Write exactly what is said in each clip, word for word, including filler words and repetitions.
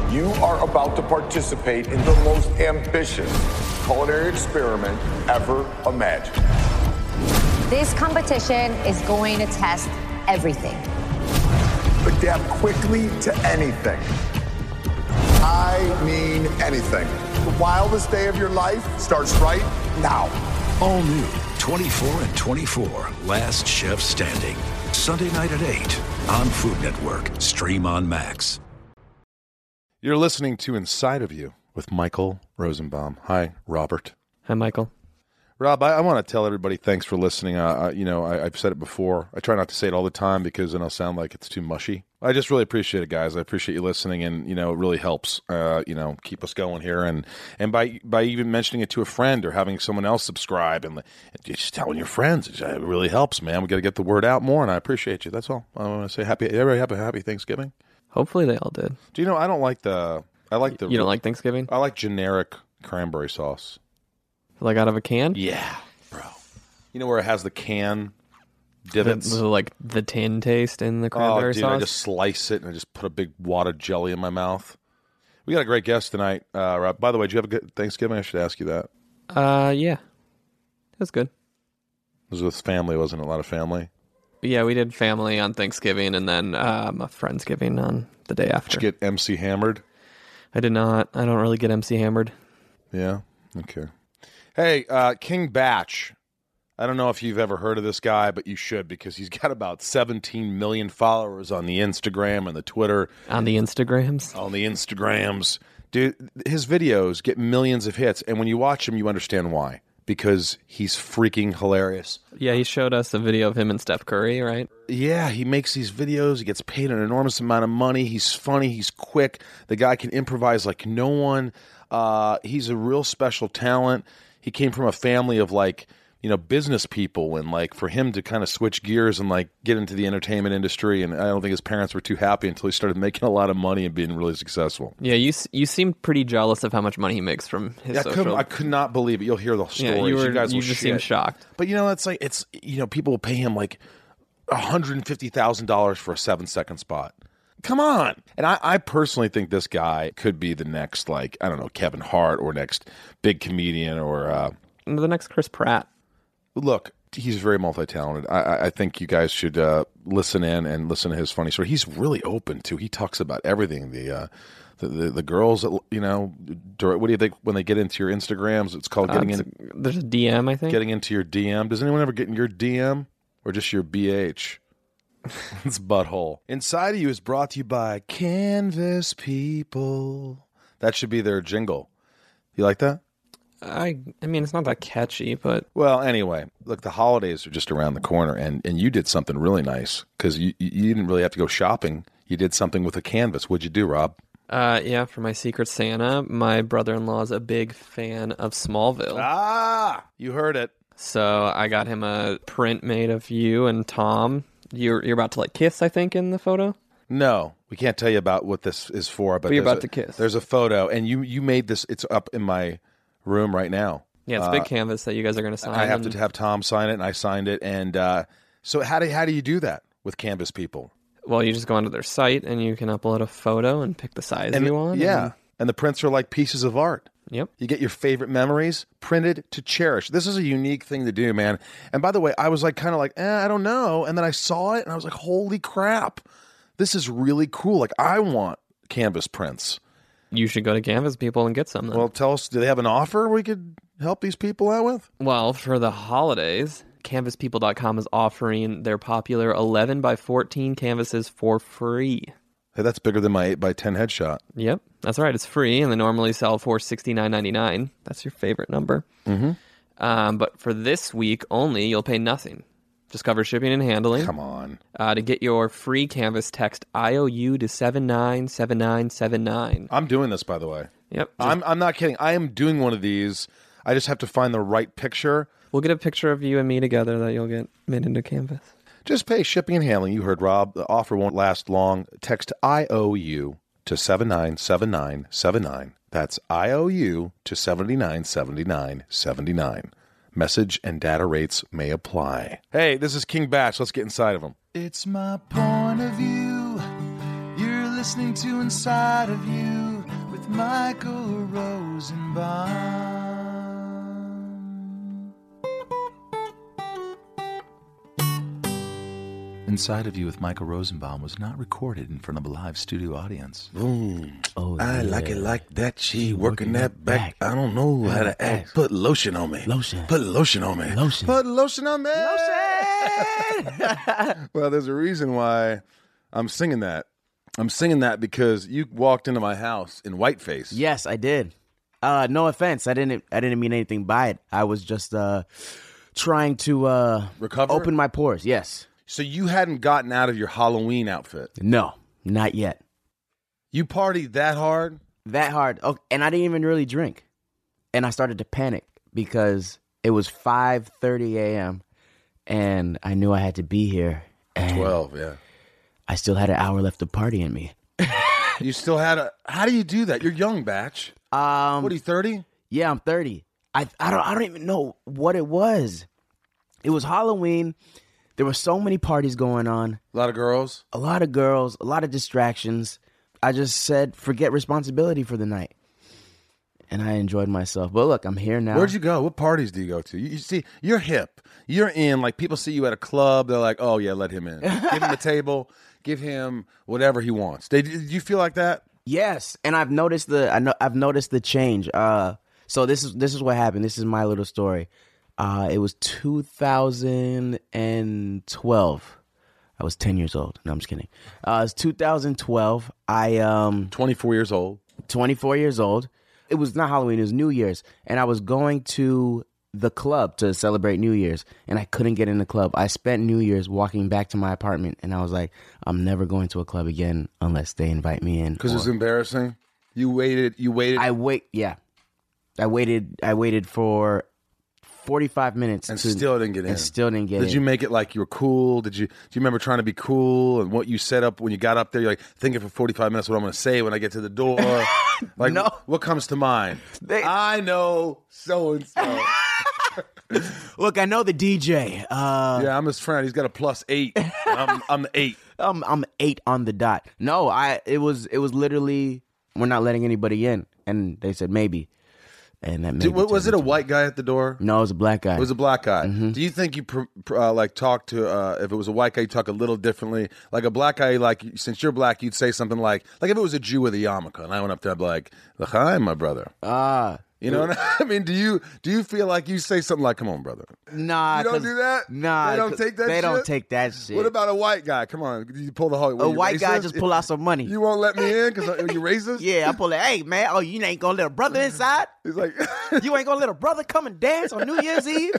You are about to participate in the most ambitious culinary experiment ever imagined. This competition is going to test everything. Adapt quickly to anything. I mean anything. The wildest day of your life starts right now. All new, twenty-four and twenty-four, Last Chef Standing. Sunday night at eight on Food Network. Stream on Max. You're listening to Inside of You with Michael Rosenbaum. Hi, Robert. Hi, Michael. Rob, I, I want to tell everybody thanks for listening. Uh, I, you know, I, I've said it before. I try not to say it all the time because then I'll sound like it's too mushy. I just really appreciate it, guys. I appreciate you listening, and you know, it really helps. Uh, you know, keep us going here, and and by by even mentioning it to a friend or having someone else subscribe, and, and just telling your friends, it really helps, man. We got to get the word out more, and I appreciate you. That's all. I want to say happy. Everybody have a happy Thanksgiving. Hopefully, they all did. Do you know? I don't like the. I like the. You don't like Thanksgiving? I like generic cranberry sauce. Like out of a can? Yeah, bro. You know where it has the can divots? The, the, like the tin taste in the cranberry oh, dude, sauce? I just slice it and I just put a big wad of jelly in my mouth. We got a great guest tonight, uh, Rob. By the way, did you have a good Thanksgiving? I should ask you that. Uh, yeah. It was good. It was with family, wasn't it? A lot of family? Yeah, we did family on Thanksgiving and then um, a Friendsgiving on the day after. Did you get M C hammered? I did not. I don't really get M C hammered. Yeah? Okay. Hey, uh, King Batch. I don't know if you've ever heard of this guy, but you should because he's got about seventeen million followers on the Instagram and the Twitter. On the Instagrams? On the Instagrams. Dude, his videos get millions of hits, and when you watch them, you understand why. Because he's freaking hilarious. Yeah, he showed us a video of him and Steph Curry, right? Yeah, he makes these videos. He gets paid an enormous amount of money. He's funny. He's quick. The guy can improvise like no one. Uh, he's a real special talent. He came from a family of like, you know, business people, and like for him to kind of switch gears and like get into the entertainment industry, and I don't think his parents were too happy until he started making a lot of money and being really successful. Yeah, you you seemed pretty jealous of how much money he makes from his yeah, social. I, I could not believe it. You'll hear the stories. Yeah, you, were, you guys you will just shit. seemed shocked. But you know, it's like it's you know, people will pay him like one hundred fifty thousand dollars for a seven second spot. Come on. And I, I personally think this guy could be the next, like, I don't know, Kevin Hart or next big comedian or uh, the next Chris Pratt. Look, he's very multi-talented. I, I think you guys should uh, listen in and listen to his funny story. He's really open, too. He talks about everything. The uh, the, the, the girls, that, you know, what do you think when they get into your Instagrams? It's called getting uh, in. A, there's a D M, I think. Getting into your D M. Does anyone ever get in your D M or just your B H? It's butthole. Inside of You is brought to you by Canvas People. That should be their jingle. You like that? I I mean, it's not that catchy, but... Well, anyway, look, the holidays are just around the corner, and, and you did something really nice, because you, you didn't really have to go shopping. You did something with a canvas. What'd you do, Rob? Uh, yeah, for my Secret Santa, my brother-in-law is a big fan of Smallville. Ah, you heard it. So I got him a print made of you and Tom. You're you're about to, like, kiss, I think, in the photo? No, we can't tell you about what this is for, but, but you're about a, to kiss. There's a photo, and you, you made this. It's up in my room right now. Yeah, it's a big uh, canvas that you guys are going to sign. I have and... to have Tom sign it, and I signed it. And uh, so how do how do you do that with Canvas People? Well, you just go onto their site, and you can upload a photo and pick the size and, you want. Yeah, and... and the prints are like pieces of art. Yep. You get your favorite memories printed to cherish. This is a unique thing to do, man. And by the way, I was like kind of like, eh, I don't know. And then I saw it, and I was like, holy crap. This is really cool. Like, I want canvas prints. You should go to Canvas People and get some then. Well, tell us, do they have an offer we could help these people out with? Well, for the holidays, canvas people dot com is offering their popular eleven by fourteen canvases for free. Hey, that's bigger than my eight by ten headshot. Yep, that's right. It's free, and they normally sell for sixty-nine ninety-nine. That's your favorite number. Mm-hmm. Um, but for this week only, you'll pay nothing. Just cover shipping and handling. Come on. Uh, to get your free canvas, text I O U to seven nine seven nine seven nine. I'm doing this, by the way. Yep. Just, I'm I'm not kidding. I am doing one of these. I just have to find the right picture. We'll get a picture of you and me together that you'll get made into canvas. Just pay shipping and handling. You heard Rob. The offer won't last long. Text I O U to seven nine seven nine seven nine. That's I O U to seven nine seven nine seven nine. Message and data rates may apply. Hey, this is King Batch. Let's get inside of him. It's my point of view. You're listening to Inside of You. Michael Rosenbaum. Inside of You with Michael Rosenbaum was not recorded in front of a live studio audience. Boom. Oh, I yeah. like it like that. She working that back. I don't know how to act. Put lotion on me. Lotion. Put lotion on me. Lotion. Put lotion on me. Lotion. Well, there's a reason why I'm singing that. I'm singing that because you walked into my house in whiteface. Yes, I did. Uh, no offense. I didn't I didn't mean anything by it. I was just uh, trying to uh, Recover? open my pores. Yes. So you hadn't gotten out of your Halloween outfit. No, not yet. You partied that hard? That hard. Oh, and I didn't even really drink. And I started to panic because it was five thirty a.m. and I knew I had to be here. And twelve, yeah. I still had an hour left of party in me. You still had a... How do you do that? You're young, Batch. Um, What are you, thirty? Yeah, I'm thirty. I I don't I don't even know what it was. It was Halloween. There were so many parties going on. A lot of girls? A lot of girls, a lot of distractions. I just said, forget responsibility for the night. And I enjoyed myself. But look, I'm here now. Where'd you go? What parties do you go to? You, you see, you're hip. You're in. Like, people see you at a club. They're like, oh, yeah, let him in. Give him a table. Give him whatever he wants. They, did you feel like that? Yes. And I've noticed the I know I've noticed the change. Uh, so this is this is what happened. This is my little story. Uh, it was two thousand twelve. I was ten years old. No, I'm just kidding. Uh, it's two thousand twelve. I um twenty-four years old. twenty-four years old. It was not Halloween. It was New Year's, and I was going to the club to celebrate New Year's, and I couldn't get in the club. I spent New Year's walking back to my apartment, and I was like, I'm never going to a club again unless they invite me in. Because or- it was embarrassing. You waited. You waited. I wait. Yeah, I waited. I waited for forty-five minutes and to, still didn't get in. And still didn't get Did in. Did you make it like you were cool? Did you Do you remember trying to be cool and what you set up when you got up there? You're like thinking for forty-five minutes what I'm going to say when I get to the door. Like, No. What comes to mind? They- I know so and so. Look, I know the D J. Uh, Yeah, I'm his friend. He's got a plus eight. I'm, I'm the eight. I'm I'm eight on the dot. No, I it was it was literally we're not letting anybody in, and they said maybe, and that maybe Dude, was turned it a into- white guy at the door? No, it was a black guy. It was a black guy. Do you think you pr- pr- uh, like talk to uh, if it was a white guy, you talk a little differently? Like a black guy, like since you're black, you'd say something like like if it was a Jew with a yarmulke, and I went up there, I'd be like, "Hi, my brother." Ah, You know what I mean? Do you do you feel like you say something like, "Come on, brother"? nah. You don't 'cause- do that? Nah, They don't 'cause take that They shit? don't take that shit. What about a white guy? Come on, you pull the whole. a white guy? Just pull out some money. You won't let me in because you racist? Yeah, I pull it. Hey man, oh you ain't gonna let a brother inside? He's like, You ain't gonna let a brother come and dance on New Year's Eve?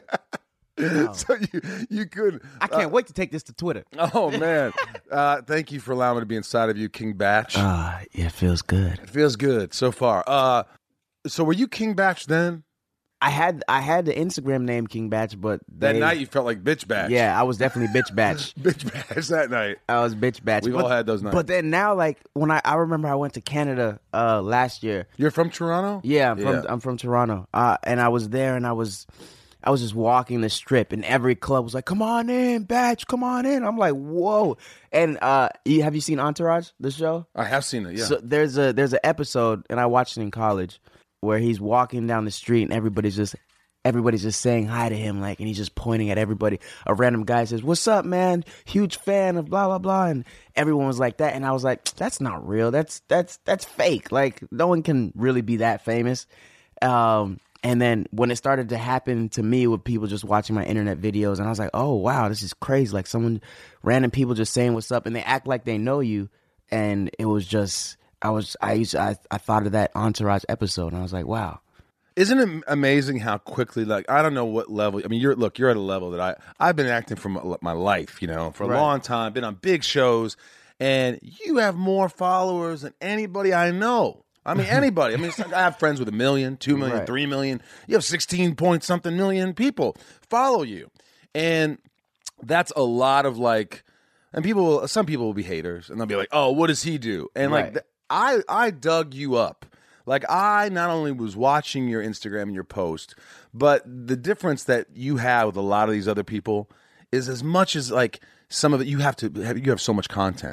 so you you could. I can't wait to take this to Twitter. Oh man, uh, thank you for allowing me to be inside of you, King Batch. Ah, yeah, it feels good. It feels good so far. Uh, so were you King Batch then? I had I had the Instagram name King Batch, but That they- night you felt like Bitch Batch. yeah, I was definitely Bitch Batch. Bitch Batch that night. I was Bitch Batch. We've but, all had those nights. But then now, like when I I remember I went to Canada uh, last year. You're from Toronto? Yeah, I'm from Yeah. I'm from Toronto, uh, and I was there, and I was I was just walking the strip, and every club was like, "Come on in, Batch, come on in." I'm like, "Whoa!" And uh, you, have you seen Entourage, the show? I have seen it, yeah. So there's a there's an episode, and I watched it in college, where he's walking down the street, and everybody's just everybody's just saying hi to him, like, and he's just pointing at everybody. A random guy says, "What's up, man? Huge fan of blah blah blah," and everyone was like that, and I was like, "That's not real. That's that's that's fake. Like, no one can really be that famous." Um, and then when it started to happen to me with people just watching my internet videos, and I was like, "Oh wow, this is crazy!" Like someone, random people just saying what's up, and they act like they know you, and it was just, I was, I used, I, I thought of that Entourage episode, and I was like, "Wow." Isn't it amazing how quickly, like, I don't know what level, I mean, you're, look, you're at a level that I, I've been acting for my, my life, you know, for a Right. long time, been on big shows, and you have more followers than anybody I know. I mean, anybody. I mean, it's like I have friends with a million, two million, Right. three million. You have sixteen point something million people follow you. And that's a lot of like, and people, will, some people will be haters and they'll be like, oh, what does he do? And like, Right. th- I, I dug you up. Like, I not only was watching your Instagram and your post, but the difference that you have with a lot of these other people is as much as like some of it, you have to have, you have so much content.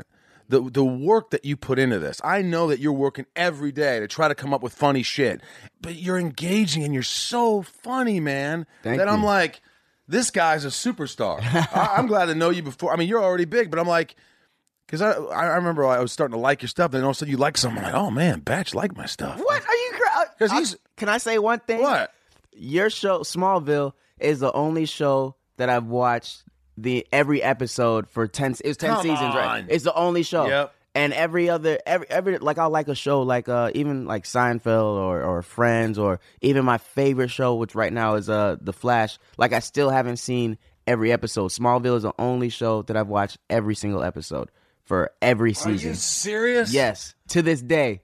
the the work that you put into this. I know that you're working every day to try to come up with funny shit, but you're engaging and you're so funny, man. Thank that you. I'm like, this guy's a superstar. I, I'm glad to know you before. I mean, you're already big, but I'm like, because I I remember I was starting to like your stuff, and then all of a sudden you like something. I'm like, oh man, Batch like my stuff. What are you? Because he's Can I say one thing? what? Your show, Smallville, is the only show that I've watched the every episode for ten. It was ten Come seasons, right? on. It's the only show. Yep. And every other, every every like I'll like a show like uh even like Seinfeld or or Friends, or even my favorite show, which right now is uh The Flash. Like I still haven't seen every episode. Smallville is the only show that I've watched every single episode for every Are season. you serious? Yes, to this day.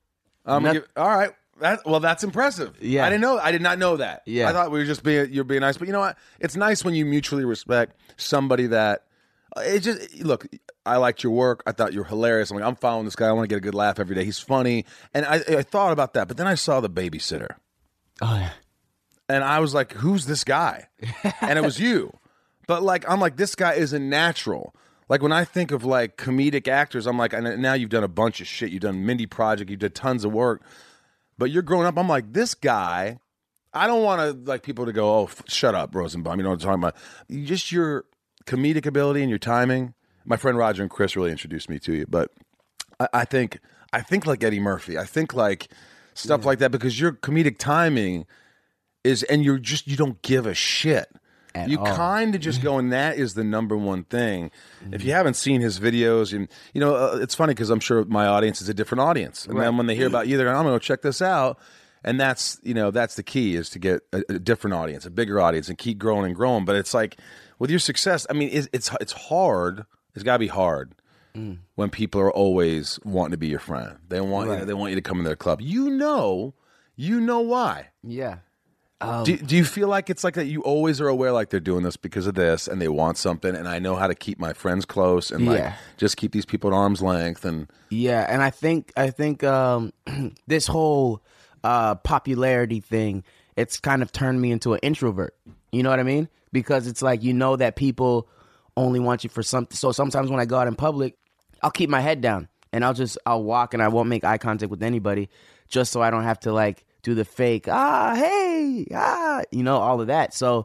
Um, Not- you- all right. That, well, that's impressive. Yeah. I didn't know. I did not know that. Yeah. I thought we were just being you're being nice, but you know what? It's nice when you mutually respect somebody that. It just look. I liked your work. I thought you were hilarious. I'm like, I'm following this guy. I want to get a good laugh every day. He's funny, and I, I thought about that. But then I saw The Babysitter, Oh yeah. and I was like, who's this guy? And it was you. But like, I'm like, this guy isn't natural. Like when I think of like comedic actors, I'm like, and now you've done a bunch of shit. You've done Mindy Project. You did tons of work. But you're growing up. I'm like, this guy. I don't want to like people to go, oh, f- shut up, Rosenbaum. You know what I'm talking about? You, just your comedic ability and your timing. My friend Roger and Chris really introduced me to you. But I, I think I think like Eddie Murphy. I think like stuff like that because your comedic timing is, and you're just you don't give a shit. At You all. kind of just go, and that is the number one thing. If you haven't seen his videos, and you know, uh, it's funny because I'm sure my audience is a different audience, and then when they hear about you, they're going, "I'm going to go check this out." And that's you know, that's the key is to get a, a different audience, a bigger audience, and keep growing and growing. But it's like with your success, I mean, it's it's, it's hard. It's got to be hard mm. when people are always wanting to be your friend. They want you know, they want you to come in their club. You know, you know why. Yeah. do, do you feel like it's like that you always are aware like they're doing this because of this and they want something and I know how to keep my friends close and like Yeah. just keep these people at arm's length and Yeah, and I think I think um, this whole uh, popularity thing, it's kind of turned me into an introvert. You know what I mean? Because it's like you know that people only want you for something. So sometimes when I go out in public, I'll keep my head down and I'll just I'll walk and I won't make eye contact with anybody, just so I don't have to like do the fake ah hey ah you know all of that. So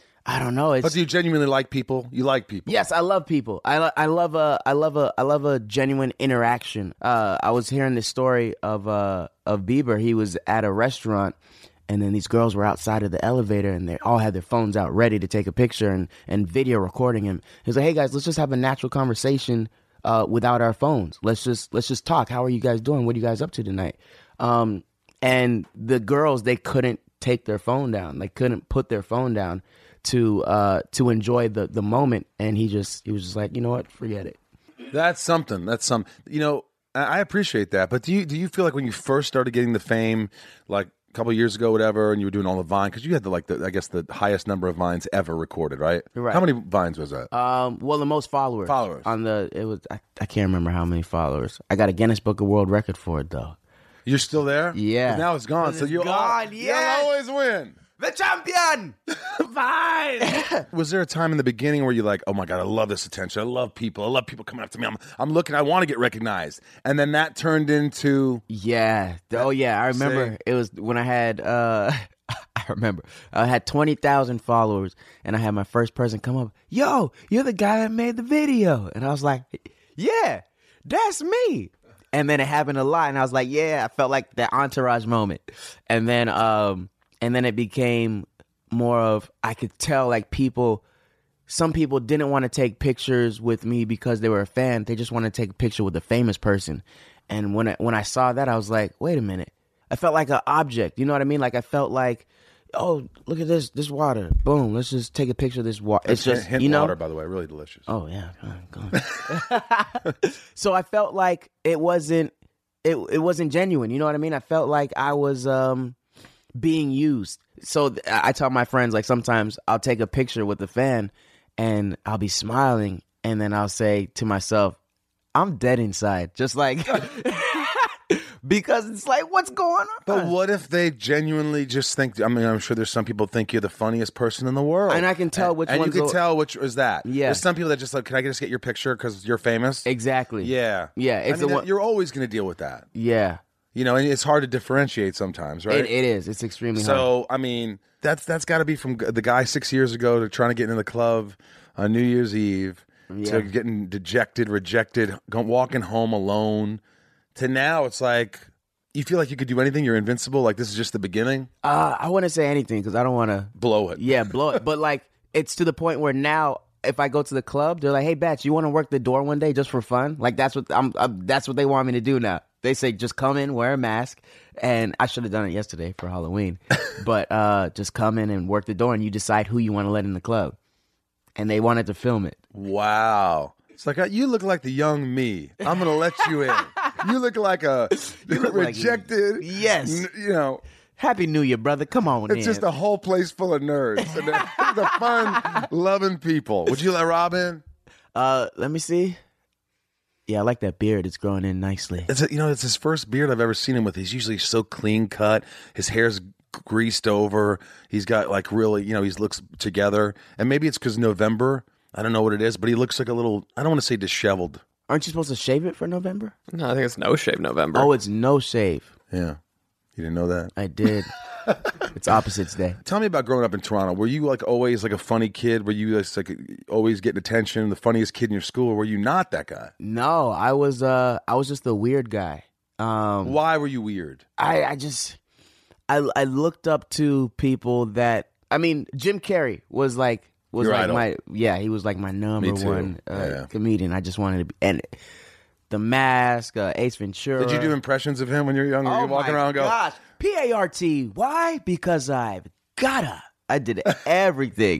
I don't know. It's, but do you genuinely like people? You like people? Yes, I love people. I lo- I love a I love a I love a genuine interaction. Uh, I was hearing this story of uh of Bieber. He was at a restaurant, and then these girls were outside of the elevator, and they all had their phones out ready to take a picture and and video recording him. He was like, "Hey guys, let's just have a natural conversation uh, without our phones. Let's just let's just talk. How are you guys doing? What are you guys up to tonight?" Um, and the girls, they couldn't take their phone down. They couldn't put their phone down to uh to enjoy the the moment, and he just he was just like, you know what, forget it. That's something. That's some. You know, I I appreciate that. But do you do you feel like when you first started getting the fame, like a couple of years ago, whatever, and you were doing all the Vine, because you had the like the I guess the highest number of Vines ever recorded, right? Right. How many Vines was that? Um, well, the most followers Followers. on the it was I, I can't remember how many followers. I got a Guinness Book of World Record for it though. You're still there? Yeah. 'Cause now it's gone. It's so you gone, yes. you'll always win. The champion, fine. Was there a time in the beginning where you're like, oh my God, I love this attention. I love people. I love people coming up to me. I'm, I'm looking, I want to get recognized. And then that turned into. Yeah. Oh yeah. I remember See? it was when I had uh I remember I had twenty thousand followers, and I had my first person come up, yo, you're the guy that made the video. And I was like, yeah, that's me. And then it happened a lot, and I was like, yeah, I felt like that entourage moment. And then um and then it became more of, I could tell like people, some people didn't want to take pictures with me because they were a fan. They just wanted to take a picture with a famous person. And when I, when I saw that, I was like, wait a minute. I felt like an object. You know what I mean? Like I felt like, oh, look at this, this water. Boom, let's just take a picture of this water. It's just, hint you know. water, by the way, really delicious. Oh yeah. Go on, go on. So I felt like it wasn't, it it wasn't genuine. You know what I mean? I felt like I was um being used. So th- I tell my friends, like sometimes I'll take a picture with a fan and I'll be smiling, and then I'll say to myself, I'm dead inside. Just like because it's like, what's going on? But what if they genuinely just think? I mean, I'm sure there's some people think you're the funniest person in the world, And I can tell which and one's you can the- tell which is that. Yeah. There's some people that just like, can I just get your picture because you're famous? Exactly. Yeah, Yeah, it's I mean, the one- you're always going to deal with that. Yeah. You know, and it's hard to differentiate sometimes, right? It, it is. It's extremely hard. So, I mean, that's that's got to be from the guy six years ago to trying to get into the club on New Year's Eve Yeah. to getting dejected, rejected, go, walking home alone to now it's like you feel like you could do anything. You're invincible. Like this is just the beginning. Uh, I wouldn't say anything because I don't want to Blow it. Yeah, blow it. But like, it's to the point where now, if I go to the club, they're like, "Hey, Batch, you want to work the door one day just for fun?" Like that's what I'm. I'm that's what they want me to do now. They say just come in, wear a mask, and I should have done it yesterday for Halloween, but uh, just come in and work the door, and you decide who you want to let in the club. And they wanted to film it. Wow. It's like, uh, you look like the young me. I'm going to let you in. You look like a look like- rejected. Yes. n- You know, Happy New Year, brother. Come on, it's just a whole place full of nerds. And they're the fun, loving people. Would you let Rob in? Uh, let me see. Yeah, I like that beard. It's growing in nicely. It's a, you know, it's his first beard I've ever seen him with. He's usually so clean cut. His hair's greased over. He's got like really, you know, he looks together. And maybe it's because November. I don't know what it is, but he looks like a little, I don't want to say disheveled. Aren't you supposed to shave it for November? No, I think it's no shave November. Oh, it's no shave. Yeah. You didn't know that? I did. It's Opposites Day. Tell me about growing up in Toronto. Were you like always like a funny kid? Were you just like always getting attention, the funniest kid in your school, or were you not that guy? No, I was. Uh, I was just the weird guy. Um, Why were you weird? I, I just, I, I looked up to people that. I mean, Jim Carrey was like was Your like idol. my yeah. He was like my number Me too. one uh, Yeah. comedian. I just wanted to be and. The Mask, uh, Ace Ventura. Did you do impressions of him when you were younger? Oh you walking my around and go, gosh. P A R T. Why? Because I've gotta. I did everything.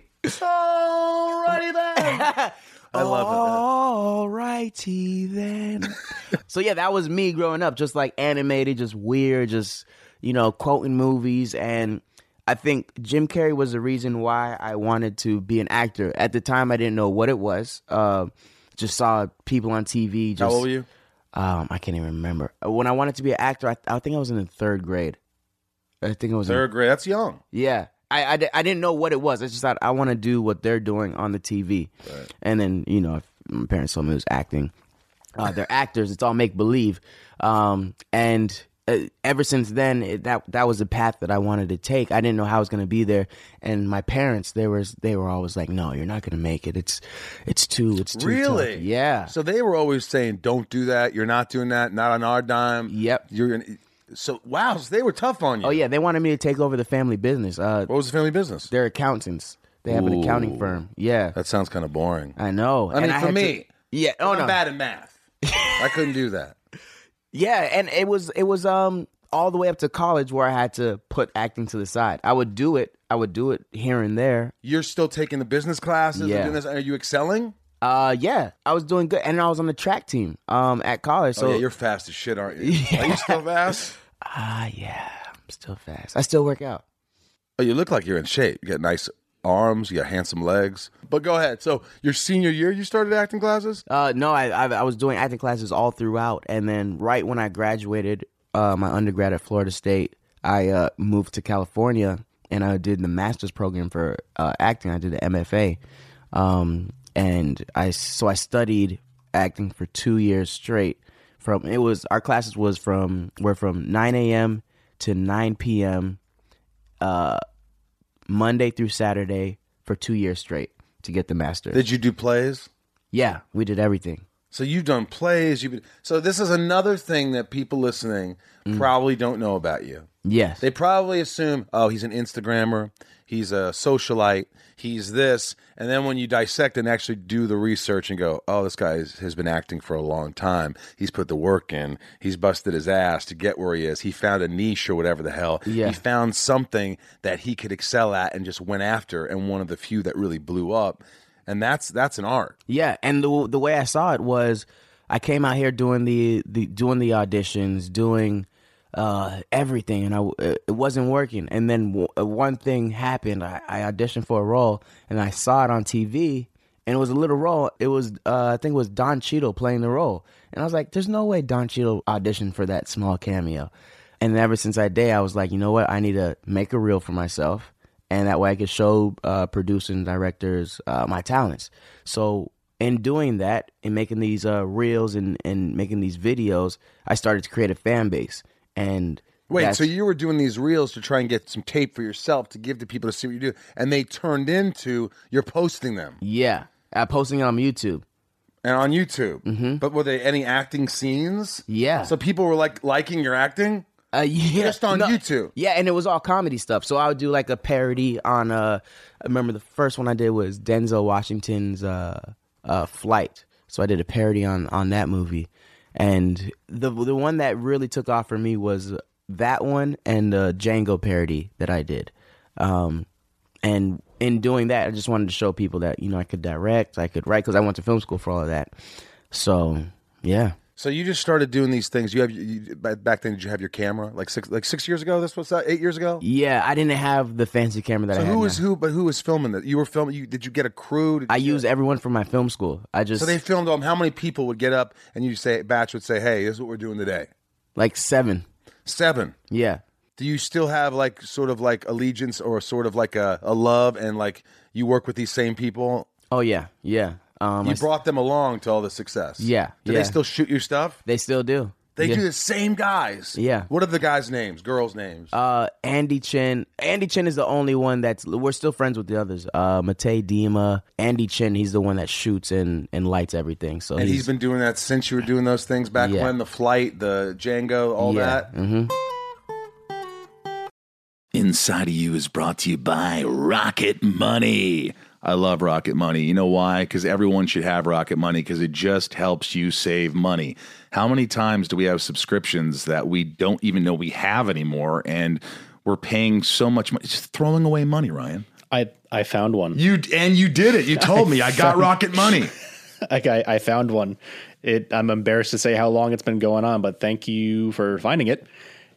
alrighty then. I love All righty then. So yeah, that was me growing up, just like animated, just weird, just, you know, quoting movies. And I think Jim Carrey was the reason why I wanted to be an actor. At the time, I didn't know what it was. Uh, just saw people on T V. that. How Just, old were you? Um, I can't even remember. When I wanted to be an actor, I, I think I was in the third grade. I think it was in- Third grade. That's young. yeah. I, I, di- I didn't know what it was. I just thought I want to do what they're doing on the T V. Right. And then, you know, if my parents told me it was acting. Uh, they're actors. It's all make believe. Um, and uh, ever since then, it, that that was the path that I wanted to take. I didn't know how I was going to be there. And my parents, they were they were always like, "No, you're not going to make it. It's it's too it's too Really? tough." Yeah. So they were always saying, "Don't do that. You're not doing that. Not on our dime." Yep. You're gonna. So wow, so they were tough on you. Oh yeah, they wanted me to take over the family business. Uh, What was the family business? they're accountants. They have an Ooh. accounting firm. Yeah. That sounds kind of boring. I know. I mean, And for had to- me, yeah. Oh I'm no. bad at math. I couldn't do that. Yeah, and it was it was um all the way up to college where I had to put acting to the side. I would do it. I would do it here and there. You're still taking the business classes and Yeah. doing this. Are you excelling? Uh, yeah, I was doing good, and I was on the track team um at college. So oh yeah, you're fast as shit, aren't you? Yeah. Are you still fast? ah yeah, I'm still fast. I still work out. Oh, you look like you're in shape. You got nice arms. You got handsome legs. But go ahead. So your senior year, you started acting classes? Uh, no, I, I I was doing acting classes all throughout, and then right when I graduated, uh, my undergrad at Florida State, I uh moved to California, and I did the master's program for uh, acting. I did the M F A, um, and I so I studied acting for two years straight. From it was our classes was from were from nine a.m. to nine p.m. Uh, Monday through Saturday for two years straight to get the master. Did you do plays? Yeah, we did everything. So you've done plays. You've been, so this is another thing that people listening probably don't know about you. Yes. They probably assume, oh, he's an Instagrammer, he's a socialite, he's this. And then when you dissect and actually do the research and go, oh, this guy is, has been acting for a long time. He's put the work in. He's busted his ass to get where he is. He found a niche or whatever the hell. Yeah. He found something that he could excel at and just went after, and one of the few that really blew up. And that's that's an art. Yeah, and the the way I saw it was, I came out here doing the, the doing the auditions, doing uh, everything, and I it wasn't working. And then w- one thing happened. I, I auditioned for a role, and I saw it on T V, and it was a little role. It was, uh, I think it was Don Cheadle playing the role. And I was like, there's no way Don Cheadle auditioned for that small cameo. And ever since that day, I was like, you know what? I need to make a reel for myself. And that way I could show uh, producers and directors uh, my talents. So in doing that, in making these uh, reels and, and making these videos, I started to create a fan base. And Wait, that's- so you were doing these reels to try and get some tape for yourself to give to people to see what you do, and they turned into you're posting them. Yeah, I'm posting it on YouTube. And on YouTube. Mm-hmm. But were there any acting scenes? Yeah. So people were like liking your acting? Uh, yeah, Just on YouTube. Yeah, and it was all comedy stuff. So I would do like a parody on. Uh, I remember the first one I did was Denzel Washington's uh, uh, Flight. So I did a parody on on that movie, and the the one that really took off for me was that one and the Django parody that I did. Um, and in doing that, I just wanted to show people that you know I could direct, I could write, because I went to film school for all of that. So yeah. So you just started doing these things. You have you, back then. Did you have your camera like six like six years ago? This was that eight years ago. Yeah, I didn't have the fancy camera that So I had who was now. who? But who was filming that? You were filming. You, did you get a crew? Did I you used everyone from my film school. I just So they filmed them. How many people would get up and you say Batch would say, "Hey, this is what we're doing today." like seven. Seven. Yeah. Do you still have like sort of like allegiance or sort of like a, a love and like you work with these same people? Oh yeah, yeah. Um, You I s- brought them along to all the success. Yeah, Do yeah. they still shoot your stuff? They still do. They yeah. do the same guys. Yeah. What are the guys' names? Girls' names? Uh, Andy Chin. Andy Chin is the only one that's. We're still friends with the others. Uh, Matei Dima. Andy Chin. He's the one that shoots and, and lights everything. So and he's been doing that since you were doing those things back Yeah. when, the Flight, the Django, all yeah. that. Mm-hmm. Inside of You is brought to you by Rocket Money. I love Rocket Money. You know why? Because everyone should have Rocket Money because it just helps you save money. How many times do we have subscriptions that we don't even know we have anymore, and we're paying so much money, just throwing away money, Ryan? I I found one. You and you did it. You told me I got Rocket Money. Like I, I found one. It. I'm embarrassed to say how long it's been going on, but thank you for finding it.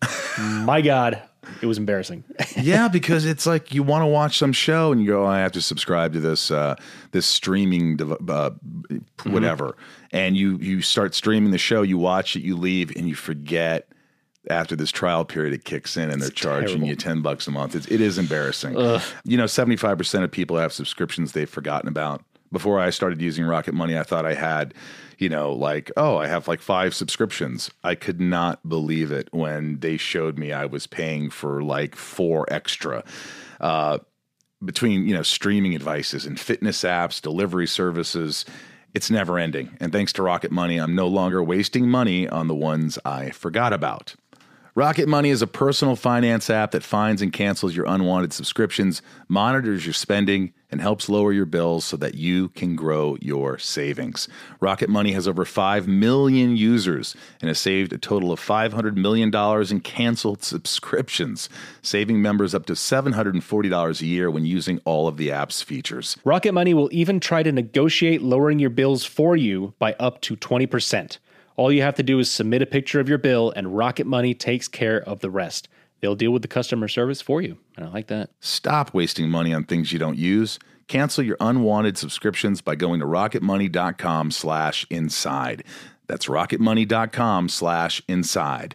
My God, it was embarrassing. Yeah, because it's like you want to watch some show and you go, oh, I have to subscribe to this uh, this streaming dev- uh, whatever, mm-hmm. and you you start streaming the show, you watch it, you leave, and you forget. After this trial period, it kicks in and they're It's charging terrible. you ten bucks a month. It's, it is embarrassing. Ugh. You know, seventy-five percent of people have subscriptions they've forgotten about. Before I started using Rocket Money, I thought I had, you know, like, oh, I have like five subscriptions. I could not believe it when they showed me I was paying for like four extra. Uh, between, you know, streaming devices and fitness apps, delivery services, it's never ending. And thanks to Rocket Money, I'm no longer wasting money on the ones I forgot about. Rocket Money is a personal finance app that finds and cancels your unwanted subscriptions, monitors your spending, and helps lower your bills so that you can grow your savings. Rocket Money has over five million users and has saved a total of five hundred million dollars in canceled subscriptions, saving members up to seven hundred forty dollars a year when using all of the app's features. Rocket Money will even try to negotiate lowering your bills for you by up to twenty percent. All you have to do is submit a picture of your bill, and Rocket Money takes care of the rest. They'll deal with the customer service for you, and I like that. Stop wasting money on things you don't use. Cancel your unwanted subscriptions by going to rocketmoney.com slash inside. That's rocketmoney.com slash inside.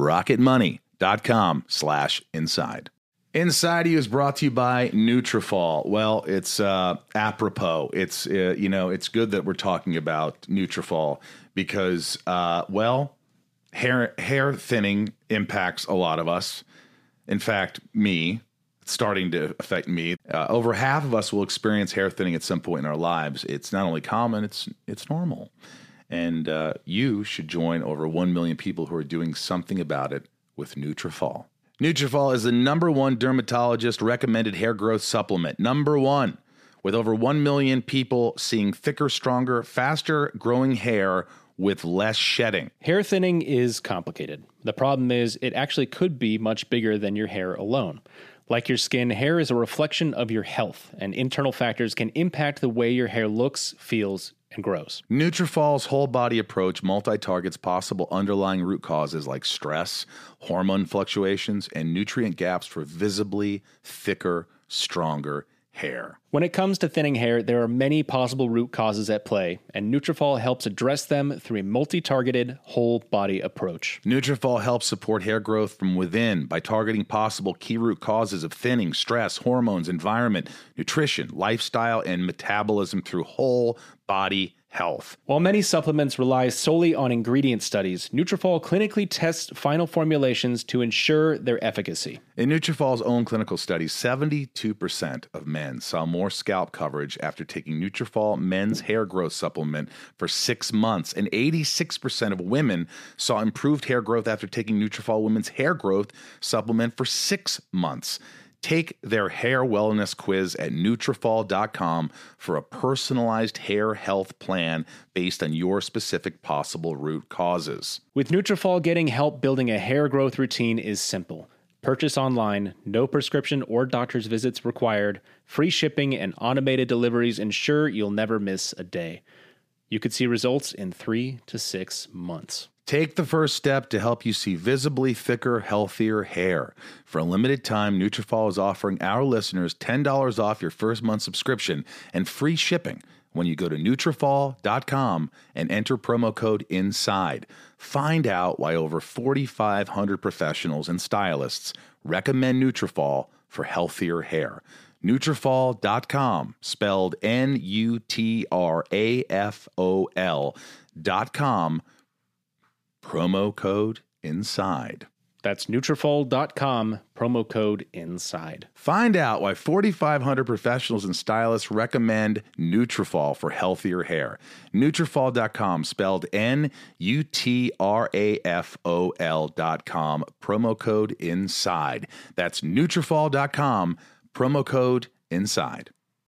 rocketmoney.com slash inside. Inside of You is brought to you by Nutrafol. Well, it's uh, apropos. It's uh, you know, it's good that we're talking about Nutrafol because, uh, well, hair hair thinning impacts a lot of us. In fact, me, it's starting to affect me. Uh, over half of us will experience hair thinning at some point in our lives. It's not only common; it's it's normal. And uh, you should join over one million people who are doing something about it with Nutrafol. Nutrafol is the number one dermatologist recommended hair growth supplement. Number one, with over one million people seeing thicker, stronger, faster growing hair with less shedding. Hair thinning is complicated. The problem is it actually could be much bigger than your hair alone. Like your skin, hair is a reflection of your health, and internal factors can impact the way your hair looks, feels, and grows. Nutrafol's whole body approach multi-targets possible underlying root causes like stress, hormone fluctuations, and nutrient gaps for visibly thicker, stronger hair. When it comes to thinning hair, there are many possible root causes at play, and Nutrafol helps address them through a multi-targeted, whole-body approach. Nutrafol helps support hair growth from within by targeting possible key root causes of thinning, stress, hormones, environment, nutrition, lifestyle, and metabolism through whole body health. While many supplements rely solely on ingredient studies, Nutrafol clinically tests final formulations to ensure their efficacy. In Nutrafol's own clinical studies, seventy-two percent of men saw more scalp coverage after taking Nutrafol men's hair growth supplement for six months, and eighty-six percent of women saw improved hair growth after taking Nutrafol women's hair growth supplement for six months. Take their hair wellness quiz at Nutrafol dot com for a personalized hair health plan based on your specific possible root causes. With Nutrafol, getting help building a hair growth routine is simple. Purchase online, no prescription or doctor's visits required, free shipping and automated deliveries ensure you'll never miss a day. You could see results in three to six months. Take the first step to help you see visibly thicker, healthier hair. For a limited time, Nutrafol is offering our listeners ten dollars off your first month subscription and free shipping when you go to Nutrafol dot com and enter promo code INSIDE. Find out why over forty-five hundred professionals and stylists recommend Nutrafol for healthier hair. Nutrafol dot com, spelled N U T R A F O L dot com. Promo code INSIDE. That's Nutrafol dot com, promo code INSIDE. Find out why forty-five hundred professionals and stylists recommend Nutrafol for healthier hair. Nutrafol dot com, spelled N U T R A F O L dot com, promo code INSIDE. That's Nutrafol dot com, promo code INSIDE.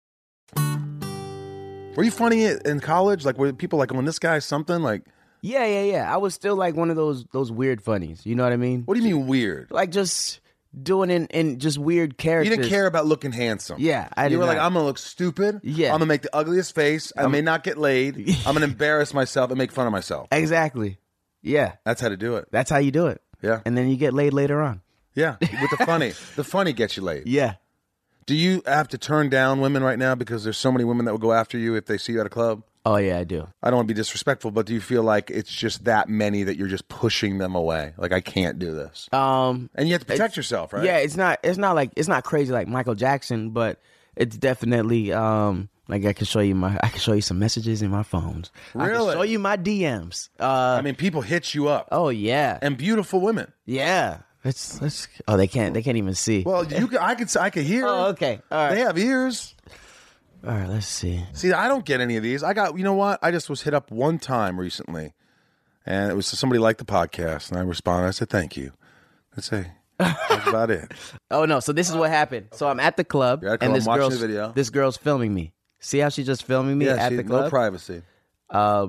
Were you funny in college? Like, were people like, when this guy's something, like... Yeah, yeah, yeah. I was still like one of those those weird funnies. You know what I mean? What do you mean weird? Like just doing in, in just weird characters. You didn't care about looking handsome. Yeah, I did You were not. like, I'm going to look stupid. Yeah. I'm going to make the ugliest face. I may not get laid. I'm going to embarrass myself and make fun of myself. Exactly. Yeah. That's how to do it. That's how you do it. Yeah. And then you get laid later on. Yeah, with the funny. The funny gets you laid. Yeah. Do you have to turn down women right now because there's so many women that will go after you if they see you at a club? Oh, yeah, I do. I don't want to be disrespectful, but do you feel like it's just that many that you're just pushing them away? Like, I can't do this. Um, and you have to protect yourself, right? Yeah, it's not it's not like it's not crazy like Michael Jackson, but it's definitely um like I can show you my I can show you some messages in my phones. I Really? can show you my D Ms. Uh I mean, people hit you up. Oh yeah. And beautiful women. Yeah. Let's let's oh they can't they can't even see. Well, you can, I could I could hear. Oh, okay. All right. They have ears. All right, let's see. See, I don't get any of these. I got, you know what? I just was hit up one time recently, and it was somebody liked the podcast, and I responded. I said, thank you. That's it. That's about it. Oh, no. So this is what happened. So I'm at the club, You're at the and club, this I'm watching girl's, the video. this girl's filming me. See how she's just filming me Yeah, at she- the club? no privacy. Uh,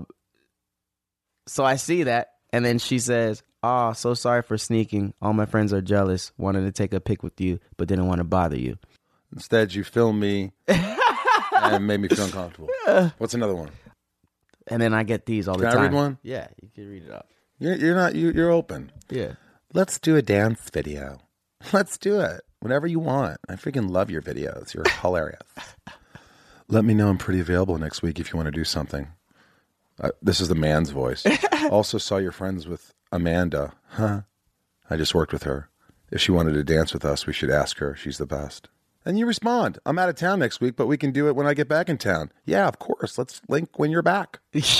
so I see that, and then she says, oh, so sorry for sneaking. All my friends are jealous. Wanted to take a pic with you, but didn't want to bother you. Instead, you filmed me and made me feel uncomfortable. What's another one? And then I get these all Can the I time. read one? Yeah, you can read it up. You're, you're not. You, you're open. Yeah. Let's do a dance video. Let's do it. Whatever you want. I freaking love your videos. You're hilarious. Let me know I'm pretty available next week if you want to do something. Uh, this is the man's voice. Also saw your friends with Amanda. Huh? I just worked with her. If she wanted to dance with us, we should ask her. She's the best. And you respond, I'm out of town next week, but we can do it when I get back in town. Yeah, of course. Let's link when you're back.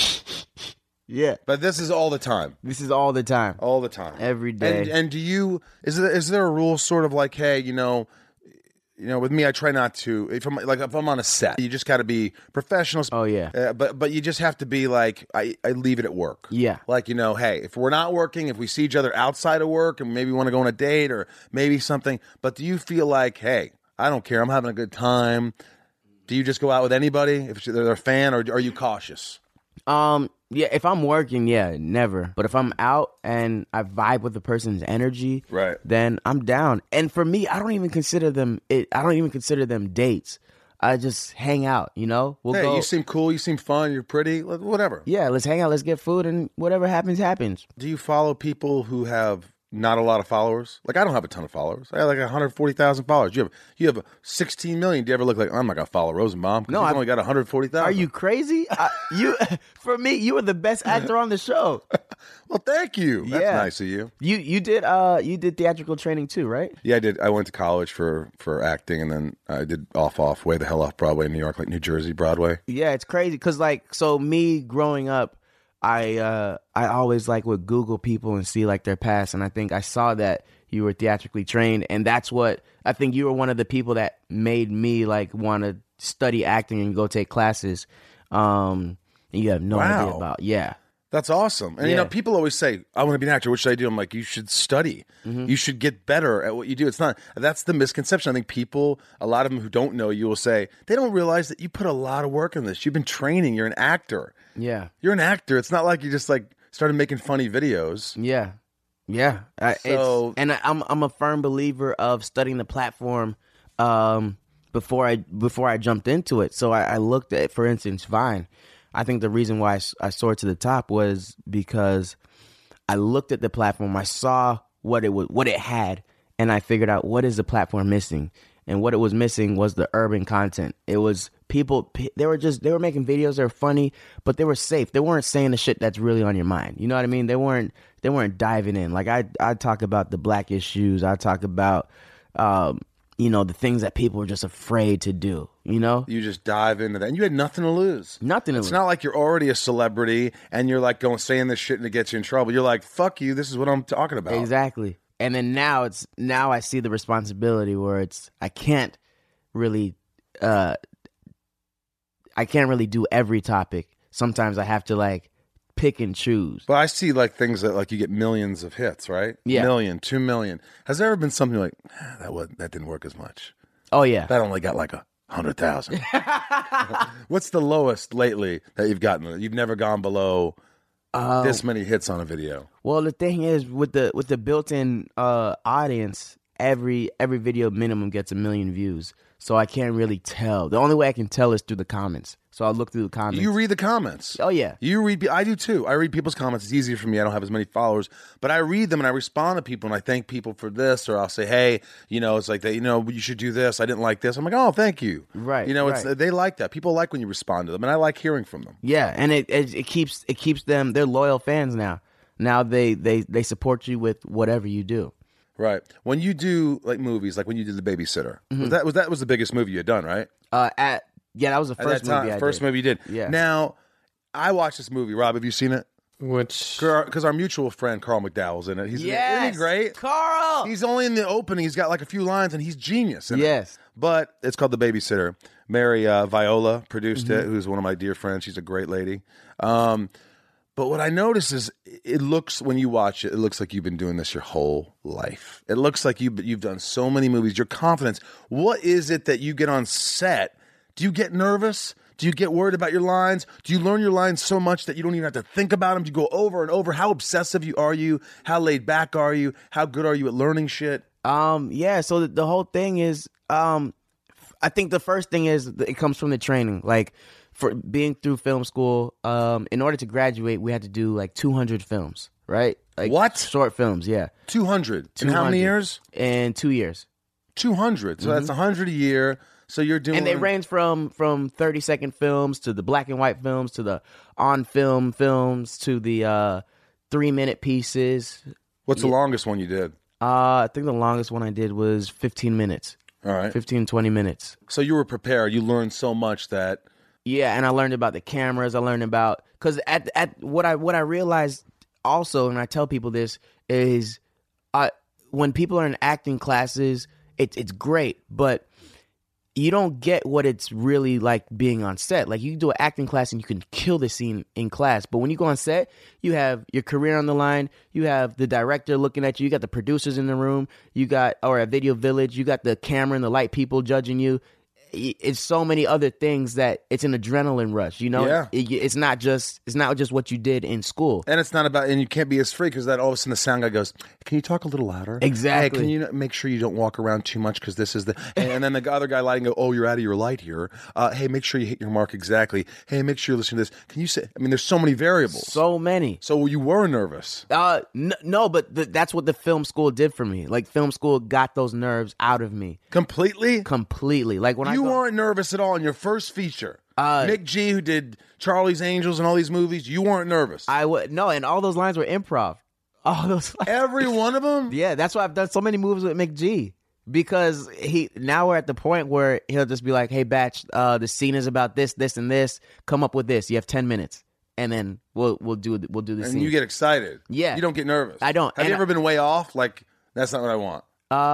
Yeah. But this is all the time. This is all the time. All the time. Every day. And, and do you, is there, is there a rule sort of like, hey, you know, you know, with me, I try not to, if I'm like, if I'm on a set, you just got to be professional. Oh, yeah. Uh, but, but you just have to be like, I, I leave it at work. Yeah. Like, you know, hey, if we're not working, if we see each other outside of work and maybe want to go on a date or maybe something, but do you feel like, hey, I don't care, I'm having a good time. Do you just go out with anybody if they're a fan, or are you cautious? Um, yeah, if I'm working, yeah, never. But if I'm out and I vibe with the person's energy, Right. then I'm down. And for me, I don't even consider them it I don't even consider them dates. I just hang out, you know? We'll Hey, go you seem cool, you seem fun, you're pretty, whatever. Yeah, let's hang out, let's get food, and whatever happens, happens. Do you follow people who have not a lot of followers? Like, I don't have a ton of followers. I have like one hundred forty thousand followers. You have you have sixteen million. Do you ever look like, oh, I'm not going to follow Rosenbaum? Because No, he's I've- only got one hundred forty thousand. Are you crazy? I, you, for me, you were the best actor on the show. Well, thank you. That's Yeah. nice of you. You you did uh you did theatrical training too, right? Yeah, I did. I went to college for, for acting, and then I did off, off, way the hell off Broadway in New York, like New Jersey, Broadway. Yeah, it's crazy because like so me growing up, I uh I always like would Google people and see like their past, and I think I saw that you were theatrically trained, and that's what I think you were one of the people that made me like want to study acting and go take classes. Um, and you have no Wow. idea about yeah. That's awesome. And, you Yeah. know, people always say, I want to be an actor. What should I do? I'm like, you should study. Mm-hmm. You should get better at what you do. It's not, that's the misconception. I think people, a lot of them who don't know you will say, they don't realize that you put a lot of work in this. You've been training. You're an actor. Yeah. You're an actor. It's not like you just like started making funny videos. Yeah, yeah. I, So- it's, and I, I'm I'm a firm believer of studying the platform um, before I before I jumped into it. So I, I looked at, for instance, Vine. I think the reason why I, s- I soared to the top was because I looked at the platform. I saw what it was, what it had, and I figured out what is the platform missing. And what it was missing was the urban content. It was people. p- They were just they were making videos. They were funny, but they were safe. They weren't saying the shit that's really on your mind. You know what I mean? They weren't. They weren't diving in. Like I, I talk about the black issues. I talk about, um, you know, the things that people were just afraid to do. You know, You just dive into that. And you had nothing to lose. Nothing to It's lose. not like you're already a celebrity and you're like going saying this shit and it gets you in trouble. You're like, fuck you. This is what I'm talking about. exactly. And then now it's now I see the responsibility where it's I can't really, uh, I can't really do every topic. Sometimes I have to like pick and choose. But I see like things that like you get millions of hits, right? Yeah. Million, two million. Has there ever been something like "Ah, that? Was, that didn't work as much. Oh yeah. That only got like a hundred thousand. What's the lowest lately that you've gotten? You've never gone below Um, this many hits on a video. Well, the thing is, with the with the built-in uh, audience, every every video minimum gets a million views. So I can't really tell. The only way I can tell is through the comments. So I'll look through the comments. You read the comments. Oh yeah. You read. I do too. I read people's comments. It's easier for me. I don't have as many followers, but I read them and I respond to people and I thank people for this, or I'll say, hey, you know, it's like that. You know, you should do this. I didn't like this. I'm like, oh, thank you. Right, You know, it's right. they like that. People like when you respond to them, and I like hearing from them. Yeah, and it, it it keeps it keeps them. They're loyal fans now. Now they they they support you with whatever you do. Right. When you do like movies, like when you did The Babysitter, Mm-hmm. was that was that was the biggest movie you had done, right? Uh, at yeah, that was the At first that time, movie I first did. movie you did. Yeah. Now, I watched this movie. Rob, have you seen it? Which Because our mutual friend Carl McDowell's in it. He's Yes, isn't he great? Carl. He's only in the opening. He's got like a few lines, and he's genius. In Yes. it. But it's called The Babysitter. Mary uh, Viola produced Mm-hmm. it, who's one of my dear friends. She's a great lady. Um, but what I notice is it looks, when you watch it, it looks like you've been doing this your whole life. It looks like you've, you've done so many movies. Your confidence. What is it that you get on set? Do you get nervous? Do you get worried about your lines? Do you learn your lines so much that you don't even have to think about them? Do you go over and over? How obsessive you are you? How laid back are you? How good are you at learning shit? Um, yeah, so the, the whole thing is, um, I think the first thing is that it comes from the training. Like, for being through film school, um, in order to graduate, we had to do like two hundred films, right? Like What? Short films, yeah. two hundred. In how many two hundred. years? In two years. two hundred. So that's one hundred a year. So you're doing. And they range from from thirty second films to the black and white films to the on film films to the uh, three minute pieces. What's the longest one you did? Uh, I think the longest one I did was fifteen minutes. All right. fifteen, twenty minutes. So you were prepared. You learned so much that. Yeah, and I learned about the cameras. I learned about because at at what I what I realized also, and I tell people this is, I when people are in acting classes, it's it's great, but you don't get what it's really like being on set. Like you can do an acting class and you can kill the scene in class, but when you go on set, you have your career on the line. You have the director looking at you. You got the producers in the room. You got or at Video Village, you got the camera and the light people judging you. it's so many other things that it's an adrenaline rush. You know, Yeah. It- it's not just it's not just what you did in school. And it's not about, and you can't be as free because that all of a sudden the sound guy goes, "Can you talk a little louder?" Exactly. Hey, can you not make sure you don't walk around too much because this is the. And, and then the other guy lighting go, "Oh, you're out of your light here. Uh, hey, make sure you hit your mark exactly. Hey, make sure you listen to this. Can you say?" I mean, there's so many variables. So many. So you were nervous. Uh, n- no, but th- that's what the film school did for me. Like film school got those nerves out of me Completely? completely. Like when I You go, weren't nervous at all in your first feature. Uh, Nick G, who did Charlie's Angels and all these movies, you weren't nervous. I would no, and all those lines were improv. All those. Lines, Every one of them? yeah, that's why I've done so many movies with McG. Because he now we're at the point where he'll just be like, "Hey, Batch, uh, the scene is about this, this, and this. Come up with this. You have ten minutes, and then we'll we'll do we'll do the And scene." you get excited. Yeah. You don't get nervous. I don't. Have And you ever I- been way off? Like, that's not what I want.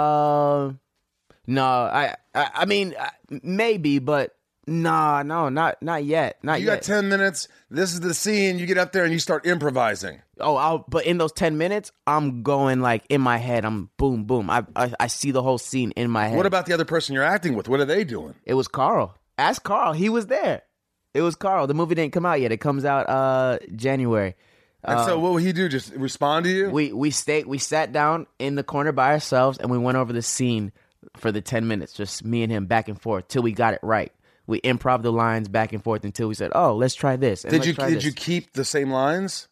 Uh, no, I, I, I mean, uh, maybe, but nah, no, not, not yet, not You yet. got ten minutes. This is the scene. You get up there and you start improvising. oh, I'll, but in those ten minutes, I'm going like in my head. I'm boom, boom. I, I, I see the whole scene in my head. What about the other person you're acting with? What are they doing? It was Carl. Ask Carl. He was there. It was Carl. The movie didn't come out yet. It comes out uh January. And so what would he do? Just respond to you? We we stayed. We sat down in the corner by ourselves, and we went over the scene for the ten minutes, just me and him back and forth till we got it right. We improv the lines back and forth until we said, "Oh, let's try this." And did let's you try did this. you keep the same lines?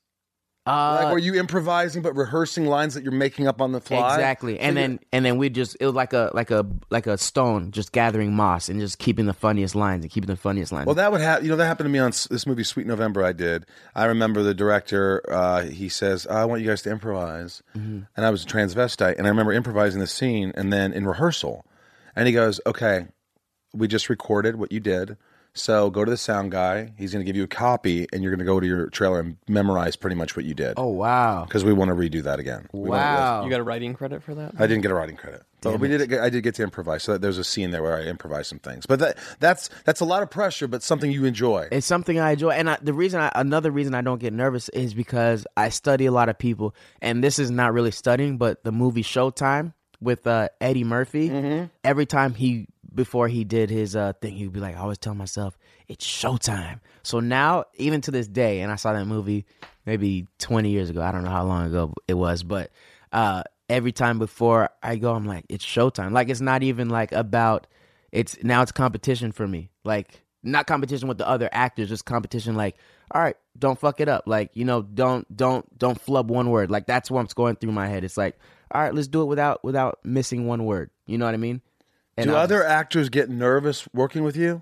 Uh, Like, were you improvising but rehearsing lines that you're making up on the fly? Exactly, and So then and then we just it was like a like a like a stone just gathering moss and just keeping the funniest lines and keeping the funniest lines. Well, that would have, you know, that happened to me on s- this movie, Sweet November, I did. I remember the director, uh, he says, I want you guys to improvise. Mm-hmm. And I was a transvestite, and I remember improvising the scene, and then in rehearsal, and he goes, okay, we just recorded what you did, so go to the sound guy. He's going to give you a copy, and you're going to go to your trailer and memorize pretty much what you did. oh wow, Because we want to redo that again. We wanna- wow. You got a writing credit for that? I didn't get a writing credit. So we did. I did get to improvise. So there's a scene there where I improvised some things. But that that's that's a lot of pressure, but something you enjoy. It's something I enjoy, and I, the reason, I, another reason I don't get nervous is because I study a lot of people, and this is not really studying, but the movie Showtime with uh, Eddie Murphy. Mm-hmm. Every time he, before he did his uh, thing, he would be like, I always tell myself, it's showtime. So now, even to this day, and I saw that movie maybe twenty years ago. I don't know how long ago it was, but uh, every time before I go, I'm like, it's showtime. Like, it's not even like about, it's now it's competition for me. Like, not competition with the other actors, just competition like, all right, don't fuck it up. Like, you know, don't, don't, don't flub one word. Like, that's what's going through my head. It's like, all right, let's do it without, without missing one word. You know what I mean? And Do I was- other actors get nervous working with you?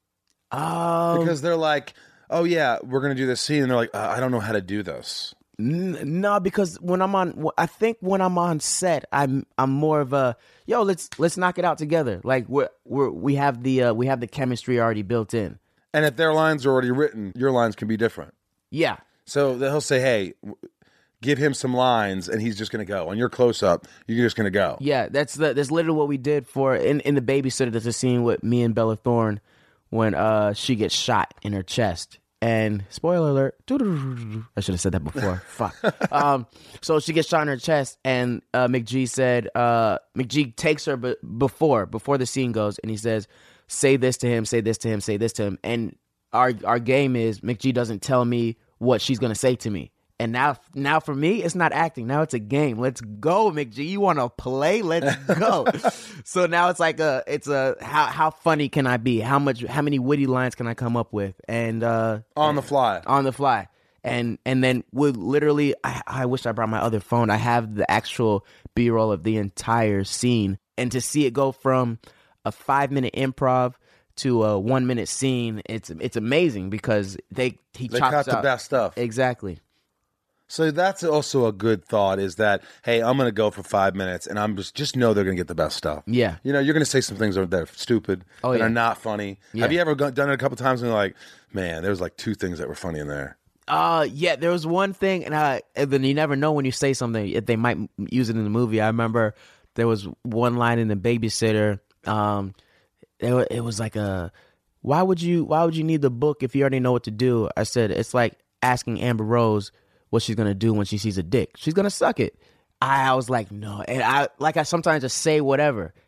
Um, Because they're like, oh, yeah, we're going to do this scene. And they're like, uh, I don't know how to do this. N- no, because when I'm on, I think when I'm on set, I'm I'm more of a yo. Let's let's knock it out together. Like we're we're we have the uh, we have the chemistry already built in. And if their lines are already written, your lines can be different. Yeah, So he'll say, hey, w- give him some lines, and he's just going to go. On your close up, you're just going to go. yeah. That's the that's literally what we did for in in the Babysitter. There's a scene with me and Bella Thorne when uh she gets shot in her chest. And spoiler alert, I should have said that before. Fuck. Um, so she gets shot in her chest, and uh, McG said, uh, McG takes her b- before before the scene goes, and he says, "Say this to him, say this to him, say this to him." And our our game is McG doesn't tell me what she's gonna say to me. And now, now for me, it's not acting. Now it's a game. Let's go, McG. You want to play? Let's go. So now it's like a, it's a how how funny can I be? How much, how many witty lines can I come up with? And uh, On the fly. on the fly. And and then we literally, I, I wish I brought my other phone. I have the actual B-roll of the entire scene, and to see it go from a five minute improv to a one minute scene, it's it's amazing because they he They chops cut the out- best stuff. Exactly. So that's also a good thought is that, hey, I'm going to go for five minutes and I'm just, just know they're going to get the best stuff. Yeah. You know, you're going to say some things that are stupid, Oh, that yeah. are not funny. Yeah. Have you ever go- done it a couple times and you're like, man, there's like two things that were funny in there? Uh, yeah, there was one thing, and, I, and then you never know when you say something, if they might use it in the movie. I remember there was one line in The Babysitter. Um, it, wa- it was like a, why would you, why would you need the book if you already know what to do? I said, it's like asking Amber Rose what she's gonna do when she sees a dick. She's gonna suck it. I, I was like, no, and I like I sometimes just say whatever,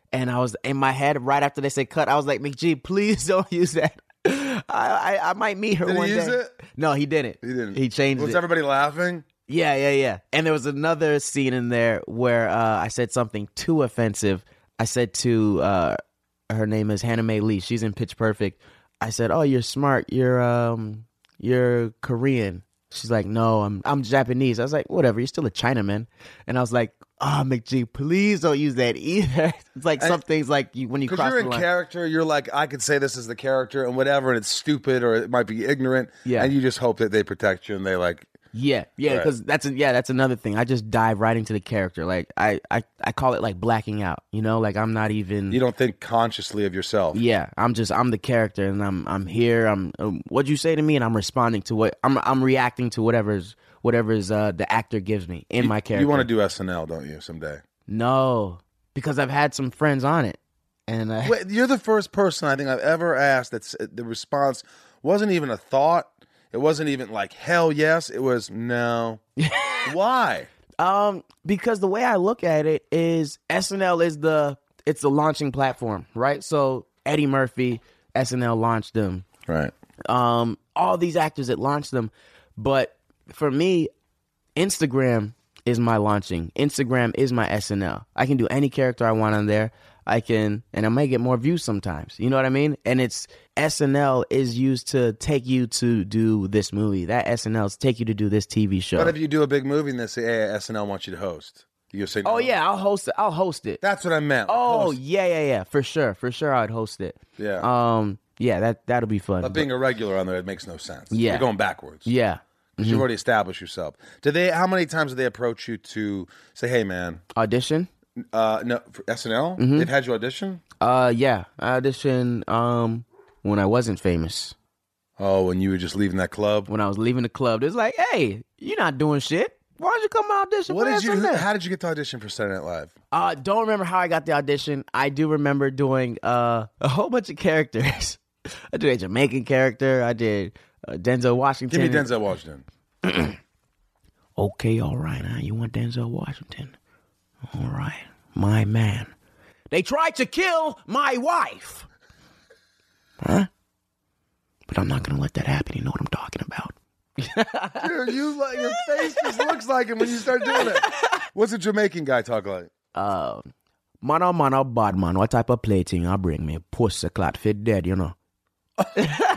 And I was in my head right after they said cut. I was like, McG, please don't use that. I, I I might meet her Did he one use day. it? No, he didn't. He didn't. He changed Was it. everybody laughing? Yeah, yeah, yeah. And there was another scene in there where uh, I said something too offensive. I said to uh, her name is Hannah Mae Lee. She's in Pitch Perfect. I said, "Oh, you're smart. You're um, you're Korean." She's like, "No, I'm I'm Japanese." I was like, "Whatever. You're still a Chinaman." And I was like, "Oh, McG, please don't use that either." It's like some things like you when you Because cross you're the in line. character, you're like, I could say this is the character and whatever, and it's stupid or it might be ignorant. Yeah. And you just hope that they protect you and they like. Yeah, yeah, Right. because that's a, yeah, that's another thing. I just dive right into the character. Like I, I, I call it like blacking out. You know, like I'm not even. You don't think consciously of yourself. Yeah, I'm just I'm the character, and I'm I'm here. I'm um, what'd you say to me, and I'm responding to what I'm I'm reacting to whatever's whatever's uh, the actor gives me in my character. You want to do S N L, don't you, someday? No, because I've had some friends on it, and uh, Wait, you're the first person I think I've ever asked that's the response wasn't even a thought. It wasn't even like hell yes. It was no. Why? Um, because the way I look at it is S N L is the it's the launching platform, right? So Eddie Murphy, S N L launched them. Right. Um, all these actors that launched them, but for me, Instagram is my launching. Instagram is my S N L. I can do any character I want on there. I can, and I may get more views sometimes. You know what I mean? And it's S N L is used to take you to do this movie. That S N L is take you to do this T V show. But if you do a big movie and they say, hey, S N L wants you to host, you say, no. Oh yeah, I'll host it. I'll host it. That's what I meant. Oh Host. yeah, yeah, yeah, for sure, for sure. I'd host it. Yeah. Um. Yeah. That that'll be fun. But being a regular on there, it makes no sense. Yeah. You're going backwards. yeah. Because you've already established yourself. Did they? How many times did they approach you to say, hey, man, Audition. uh, no, for S N L? They've had you audition? Uh. Yeah. I auditioned. Um. When I wasn't famous. Oh, when you were just leaving that club? When I was leaving the club, it's like, hey, you're not doing shit. Why don't you come audition What for did you? S N L? How did you get to audition for Saturday Night Live? Uh, don't remember how I got the audition. I do remember doing uh, a whole bunch of characters. I did a Jamaican character. I did uh, Denzel Washington. Give me Denzel Washington. Okay, all right. Huh? You want Denzel Washington? All right. My man. They tried to kill my wife. Huh? But I'm not going to let that happen. You know what I'm talking about. Dude, you like your face just looks like it when you start doing it. What's a Jamaican guy talk like? Uh, man, oh man, oh bad man. What type of plating I bring me? Pussy clot fit dead, you know. What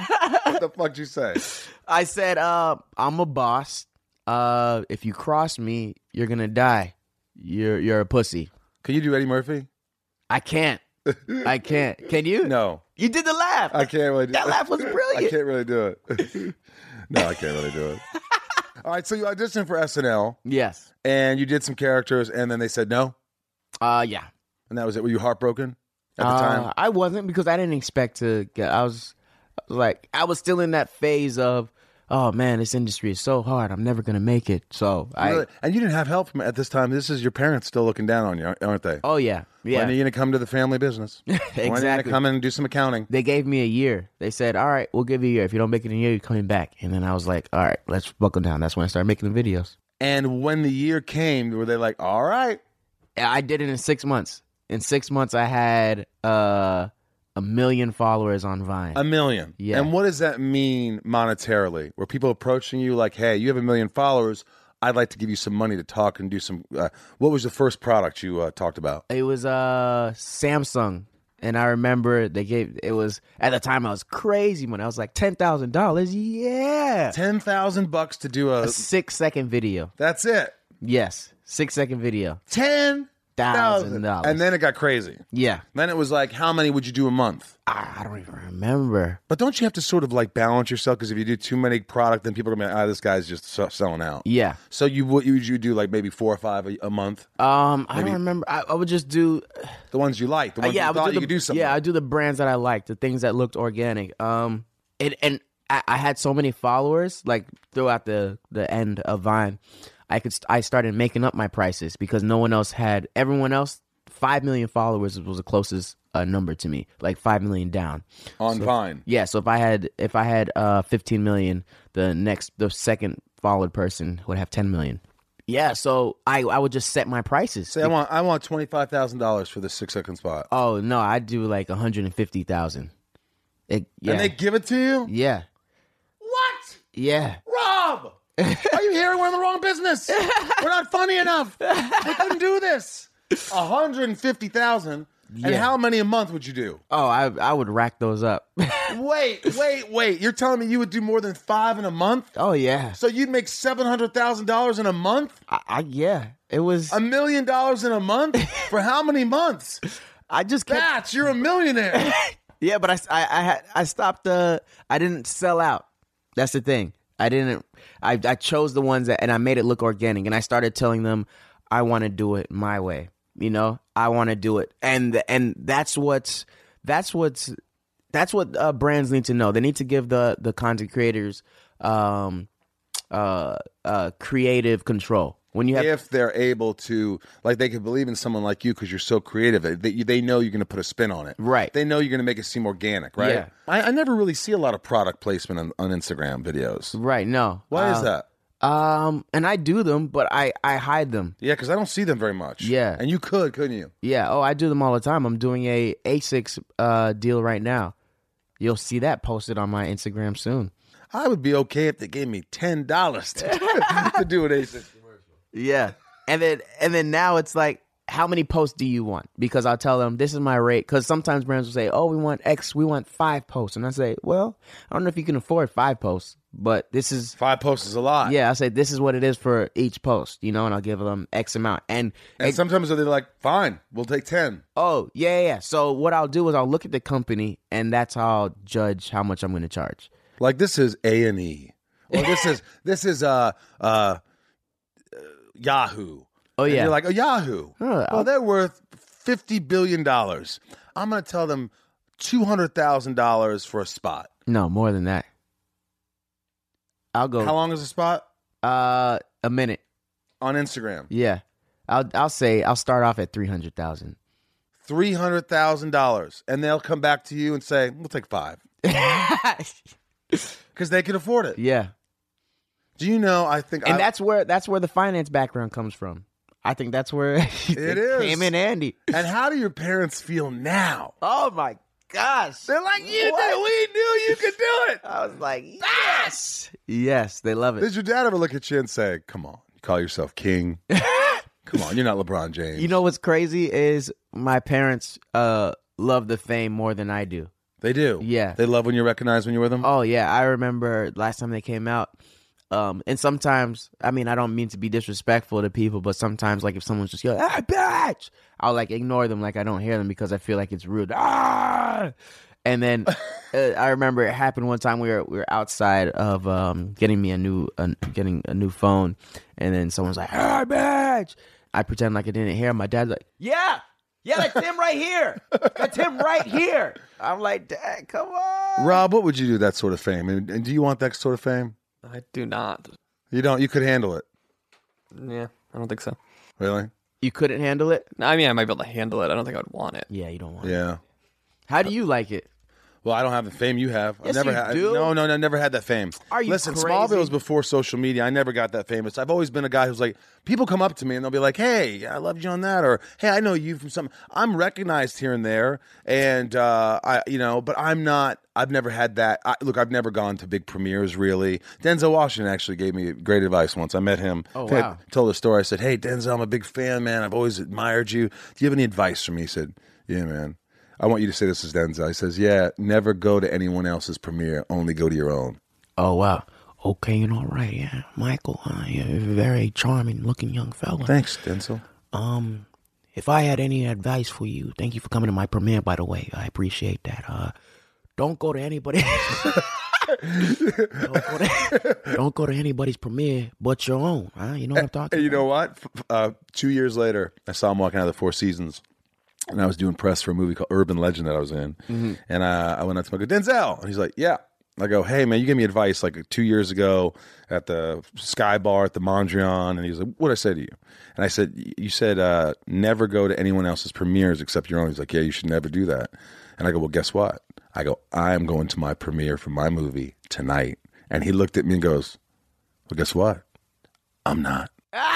the fuck you say? I said, uh, I'm a boss. Uh, if you cross me, you're gonna die. You're you're a pussy. Can you do Eddie Murphy? I can't. I can't. Can you? No. You did the laugh. I can't really do That it. laugh was brilliant. I can't really do it. No, I can't really do it. All right, so you auditioned for S N L Yes. and you did some characters and then they said no? Uh, yeah. And that was it. Were you heartbroken at the Uh, time? I wasn't because I didn't expect to get. I was, I was like, I was still in that phase of, oh man, this industry is so hard. I'm never gonna make it. So I. Really? And you didn't have help from at this time. This is your parents still looking down on you, aren't they? Oh yeah, yeah. When are you going to come to the family business? When are you going to Exactly. come in and do some accounting? They gave me a year. They said, all right, we'll give you a year. If you don't make it in a year, you're coming back. And then I was like, all right, let's buckle down. That's when I started making the videos. And when the year came, were they like, all right? I did it in six months. In six months, I had uh, a million followers on Vine. A million. Yeah. And what does that mean monetarily? Were people approaching you like, hey, you have a million followers. I'd like to give you some money to talk and do some. Uh, what was the first product you uh, talked about? It was uh, Samsung. And I remember they gave, it was, at the time I was crazy when I was like ten thousand dollars. Yeah. ten thousand bucks to do a. A six second video. That's it. Yes. Six second video. ten Thousand dollars. And then it got crazy. Yeah. Then it was like, how many would you do a month? I, I don't even remember. But don't you have to sort of like balance yourself? Because if you do too many product, then people are going to be like, ah, this guy's just so- selling out. Yeah. So you would you, you do like maybe four or five a, a month? Um, I Maybe- don't remember. I, I would just do. The ones you like, the Uh, ones yeah, I you would thought do you the, could do something. Yeah, I do the brands that I liked, the things that looked organic. Um, it and I, I had so many followers like throughout the the end of Vine. I could I started making up my prices because no one else had. Everyone else, five million followers was the closest uh, number to me, like five million down on So- Vine. Yeah, so if I had if I had uh fifteen million, the next the second followed person would have ten million. Yeah, so I, I would just set my prices. Say I want I want twenty five thousand dollars for this six second spot. Oh no, I do like one hundred and fifty thousand. Yeah. And they give it to you? Yeah. What? Yeah. Rob! Are you hearing we're in the wrong business? We're not funny enough. We couldn't do this. one hundred fifty thousand. And Yeah. how many a month would you do? Oh, I I would rack those up. Wait, wait, wait. You're telling me you would do more than five in a month? Oh yeah. So you'd make seven hundred thousand dollars in a month? I, I yeah. It was. A million dollars in a month? For how many months? I just kept. Bats, you're a millionaire. Yeah, but I I I, had, I stopped. Uh, I didn't sell out. That's the thing. I didn't. I I chose the ones that, and I made it look organic. And I started telling them, I want to do it my way. You know, I want to do it, and and that's what's that's what's that's what uh, brands need to know. They need to give the the content creators um uh uh creative control. When you have If they're able to, like, they can believe in someone like you because you're so creative. They, they know you're going to put a spin on it. Right. They know you're going to make it seem organic, right? Yeah. I, I never really see a lot of product placement on, on Instagram videos. right, no, Why Uh, is that? Um, and I do them, but I I hide them. Yeah, because I don't see them very much. Yeah. And you could, couldn't you? Yeah. Oh, I do them all the time. I'm doing a ASICS uh, deal right now. You'll see that posted on my Instagram soon. I would be okay if they gave me ten dollars to, to do an A S I C commercial. Yeah. And then and then now it's like, how many posts do you want? Because I'll tell them this is my rate. Because sometimes brands will say, oh, we want X, we want five posts, and I say, well, I don't know if you can afford five posts, but this is Five posts is a lot. yeah. I say this is what it is for each post, you know, and I'll give them X amount. And, And it- sometimes they're like, fine, we'll take ten. oh yeah, yeah, yeah. So what I'll do is I'll look at the company, and that's how I'll judge how much I'm going to charge. Like, this is A and E. Or this is, this is uh, uh, Yahoo. Oh And yeah, you're like, oh, Yahoo. Oh, well, I'll- they're worth fifty billion dollars. I'm going to tell them two hundred thousand dollars for a spot. no more than that. I'll go. How long is a spot? Uh, a minute. On Instagram. Yeah, I'll I'll say I'll start off at three hundred thousand. three hundred thousand dollars. And they'll come back to you and say, we'll take five. Because they can afford it. Yeah, Do you know, I think... and I, that's where that's where the finance background comes from. I think that's where it, is. came in handy. And how do your parents feel now? Oh my gosh, They're like, you What? did, we knew you could do it. I was like, yes, yes, they love it. Did your dad ever look at you and say, come on, you call yourself king? Come on, you're not LeBron James. You know what's crazy is my parents uh love the fame more than I do. They do. Yeah. They love when you're recognized when you're with them? Oh yeah, I remember last time they came out. Um, and sometimes, I mean, I don't mean to be disrespectful to people, but sometimes, like if someone's just yelling, "Ah, bitch," I'll like ignore them, like I don't hear them because I feel like it's rude. Ah! And then uh, I remember it happened one time. We were we were outside of um getting me a new uh, getting a new phone, and then someone's like, "Ah, bitch." I pretend like I didn't hear. My dad's like, "Yeah, yeah, that's him right here. That's him right here." I'm like, "Dad, come on." Rob, what would you do with that sort of fame? And, and do you want that sort of fame? I do not. You don't? You could handle it. Yeah, I don't think so. Really? You couldn't handle it? I mean, I might be able to handle it. I don't think I would want it. Yeah, you don't want it. Yeah. How do you like it? Well, I don't have the fame you have. Yes, I've never you had. do. No, no, no, never had that fame. Are you Listen, crazy? Smallville was before social media. I never got that famous. I've always been a guy who's like, people come up to me and they'll be like, "Hey, I loved you on that," or "Hey, I know you from something." I'm recognized here and there, and uh, I, you know, but I'm not. I've never had that. I, look, I've never gone to big premieres really. Denzel Washington actually gave me great advice once. I met him. Oh, I wow. told the story. I said, "Hey, Denzel, I'm a big fan, man. I've always admired you. Do you have any advice for me?" He said, "Yeah, man. I want you to say this as Denzel." He says, "Yeah, never go to anyone else's premiere. Only go to your own." Oh, wow. Okay, you know, right, yeah. Michael, uh, you're a very charming looking young fella. Thanks, Denzel. Um, if I had any advice for you, thank you for coming to my premiere, by the way. I appreciate that. Uh, don't go to anybody. don't, go to, don't go to anybody's premiere but your own. Huh? You know what I'm talking And you about? know what? F- Uh, two years later, I saw him walking out of the Four Seasons, and I was doing press for a movie called Urban Legend that I was in. Mm-hmm. And uh, I went up to him, I go, "Denzel," and he's like, "Yeah." I go, "Hey, man, you gave me advice like two years ago at the Sky Bar at the Mondrian." And he's like, "What'd I say to you?" And I said, "You said uh, never go to anyone else's premieres except your own." He's like, "Yeah, you should never do that." And I go, "Well, guess what?" I go, "I am going to my premiere for my movie tonight." And he looked at me and goes, "Well, guess what? I'm not." Ah!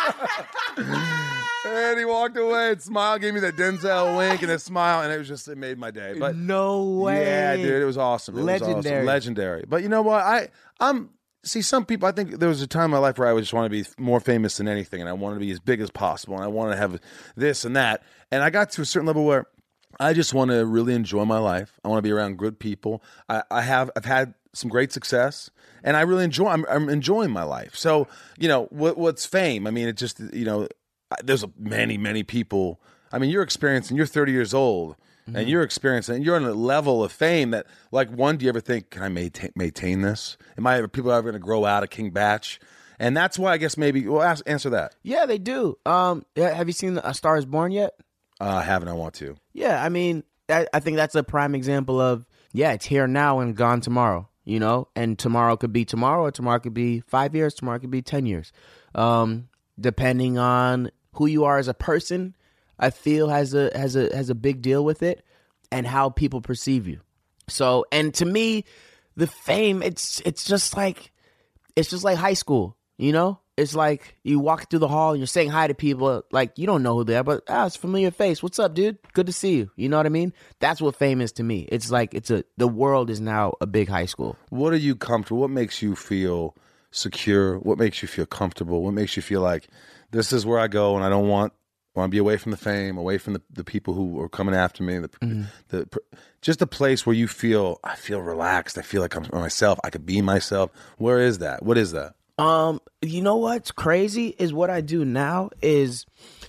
And he walked away and smiled, gave me that Denzel wink and a smile, and it was just, it made my day. But no way. Yeah, dude, it was awesome. It Legendary. was awesome. Legendary. But you know what? I, I'm, see, some people, I think there was a time in my life where I would just want to be more famous than anything, and I wanted to be as big as possible, and I wanted to have this and that. And I got to a certain level where I just want to really enjoy my life. I want to be around good people. I, I have, I've had some great success, and I really enjoy, I'm, I'm enjoying my life. So, you know, what, what's fame? I mean, it just, you know, there's many, many people. I mean, you're experiencing, you're thirty years old, mm-hmm. and you're experiencing, you're on a level of fame that, like, one, do you ever think, can I maintain, maintain this? Am I, are people ever going to grow out of King Batch? And that's why I guess maybe, well, ask, answer that. Yeah, they do. Um, have you seen A Star is Born yet? Uh, I haven't, I want to. Yeah, I mean, I, I think that's a prime example of, yeah, it's here now and gone tomorrow, you know? And tomorrow could be tomorrow, or tomorrow could be five years, tomorrow could be ten years. Um, depending on who you are as a person, I feel has a has a has a big deal with it, and how people perceive you. So, and to me, the fame, it's it's just like it's just like high school, you know? It's like you walk through the hall and you're saying hi to people, like you don't know who they are, but ah, it's a familiar face. What's up, dude? Good to see you. You know what I mean? That's what fame is to me. It's like it's a the world is now a big high school. What are you comfortable? What makes you feel secure? What makes you feel comfortable? What makes you feel like this is where I go and I don't want want to be away from the fame, away from the, the people who are coming after me, the, mm-hmm. the just a place where you feel I feel relaxed. I feel like I'm myself. I could be myself. Where is that? What is that? Um, you know what's crazy is what I do now is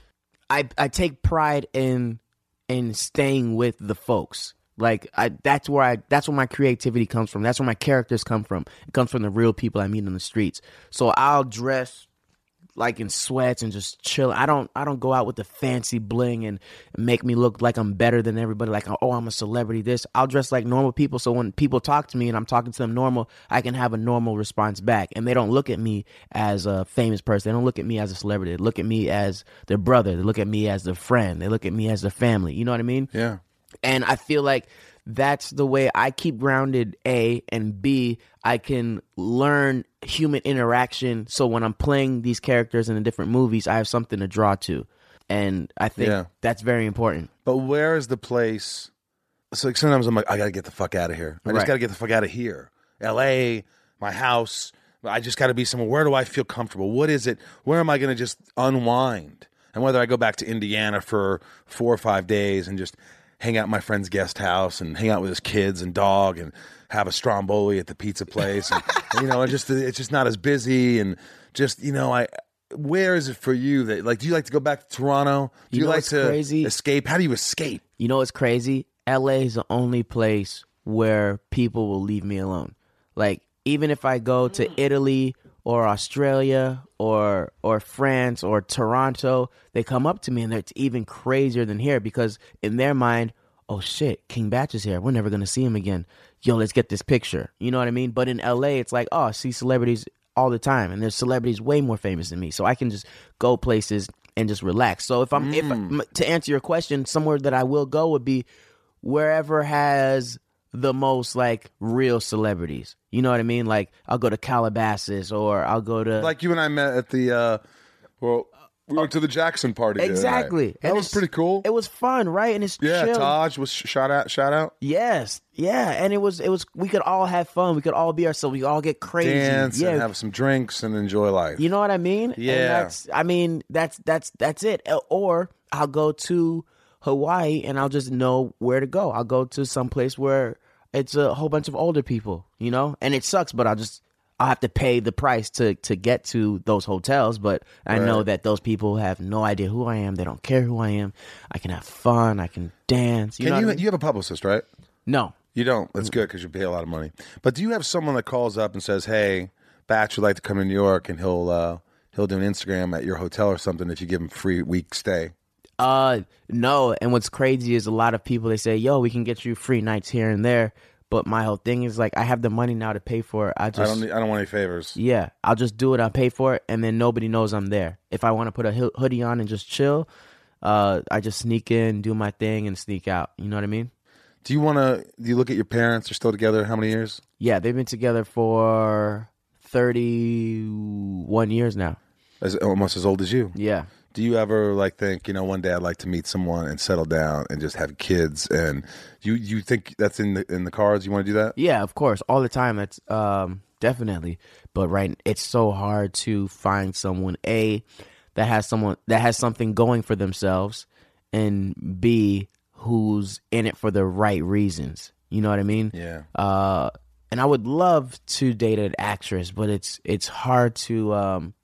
I I take pride in in staying with the folks. Like I that's where I that's where my creativity comes from. That's where my characters come from. It comes from the real people I meet on the streets. So I'll dress like in sweats and just chill. I don't I don't go out with the fancy bling and make me look like I'm better than everybody, like, oh, I'm a celebrity this. I'll dress like normal people, so when people talk to me and I'm talking to them normal, I can have a normal response back, and they don't look at me as a famous person. They don't look at me as a celebrity. They look at me as their brother. They look at me as their friend. They look at me as their family. You know what I mean? Yeah. And I feel like that's the way I keep grounded, A, and B, I can learn human interaction. So when I'm playing these characters in the different movies, I have something to draw to. And I think yeah. that's very important. But where is the place? So like sometimes I'm like, I got to get the fuck out of here. I right. just got to get the fuck out of here. L A, my house. I just got to be somewhere. Where do I feel comfortable? What is it? Where am I going to just unwind? And whether I go back to Indiana for four or five days and just hang out at my friend's guest house and hang out with his kids and dog and have a Stromboli at the pizza place. And, you know, it's just, it's just not as busy. And just, you know, I, where is it for you that, like, do you like to go back to Toronto? Do you, you know like to crazy? escape? How do you escape? You know what's crazy? L A is the only place where people will leave me alone. Like, even if I go to Italy or Australia or or France or Toronto, they come up to me and it's even crazier than here because in their mind, oh shit, King Batch is here. We're never going to see him again. Yo, let's get this picture. You know what I mean? But in L A, it's like, oh, I see celebrities all the time. And there's celebrities way more famous than me. So I can just go places and just relax. So if I'm, mm. if to answer your question, somewhere that I will go would be wherever has the most like real celebrities. You know what I mean? Like I'll go to Calabasas or I'll go to like you and I met at the uh well we went to the Jackson party. Exactly. That was pretty cool. It was fun, right? And it's yeah. chill. Taj was shout out, shout out. Yes, yeah. And it was it was we could all have fun. We could all be ourselves. We could all get crazy, dance, yeah. and have some drinks and enjoy life. You know what I mean? Yeah. And that's I mean that's that's that's it. Or I'll go to Hawaii and I'll just know where to go. I'll go to some place where it's a whole bunch of older people, you know, and it sucks, but I'll just, I'll have to pay the price to, to get to those hotels. But I right. know that those people have no idea who I am. They don't care who I am. I can have fun. I can dance. You can know you, what I mean? You have a publicist, right? No. You don't. That's good because you pay a lot of money. But do you have someone that calls up and says, hey, Batch would like to come to New York and he'll, uh, he'll do an Instagram at your hotel or something if you give him free week stay? Uh, no. And what's crazy is a lot of people, they say, yo, we can get you free nights here and there. But my whole thing is like, I have the money now to pay for it. I just, I don't, need, I don't want any favors. Yeah. I'll just do it. I'll pay for it. And then nobody knows I'm there. If I want to put a hoodie on and just chill, uh, I just sneak in, do my thing and sneak out. You know what I mean? Do you want to, do you look at your parents? They're still together how many years? Yeah. They've been together for thirty-one years now. as almost as old as you. Yeah. Do you ever like think, you know, one day I'd like to meet someone and settle down and just have kids? And you you think that's in the in the cards? You want to do that? Yeah, of course, all the time. It's um, definitely. But right, it's so hard to find someone a that has someone that has something going for themselves, and b who's in it for the right reasons. You know what I mean? Yeah. Uh, and I would love to date an actress, but it's it's hard to, um,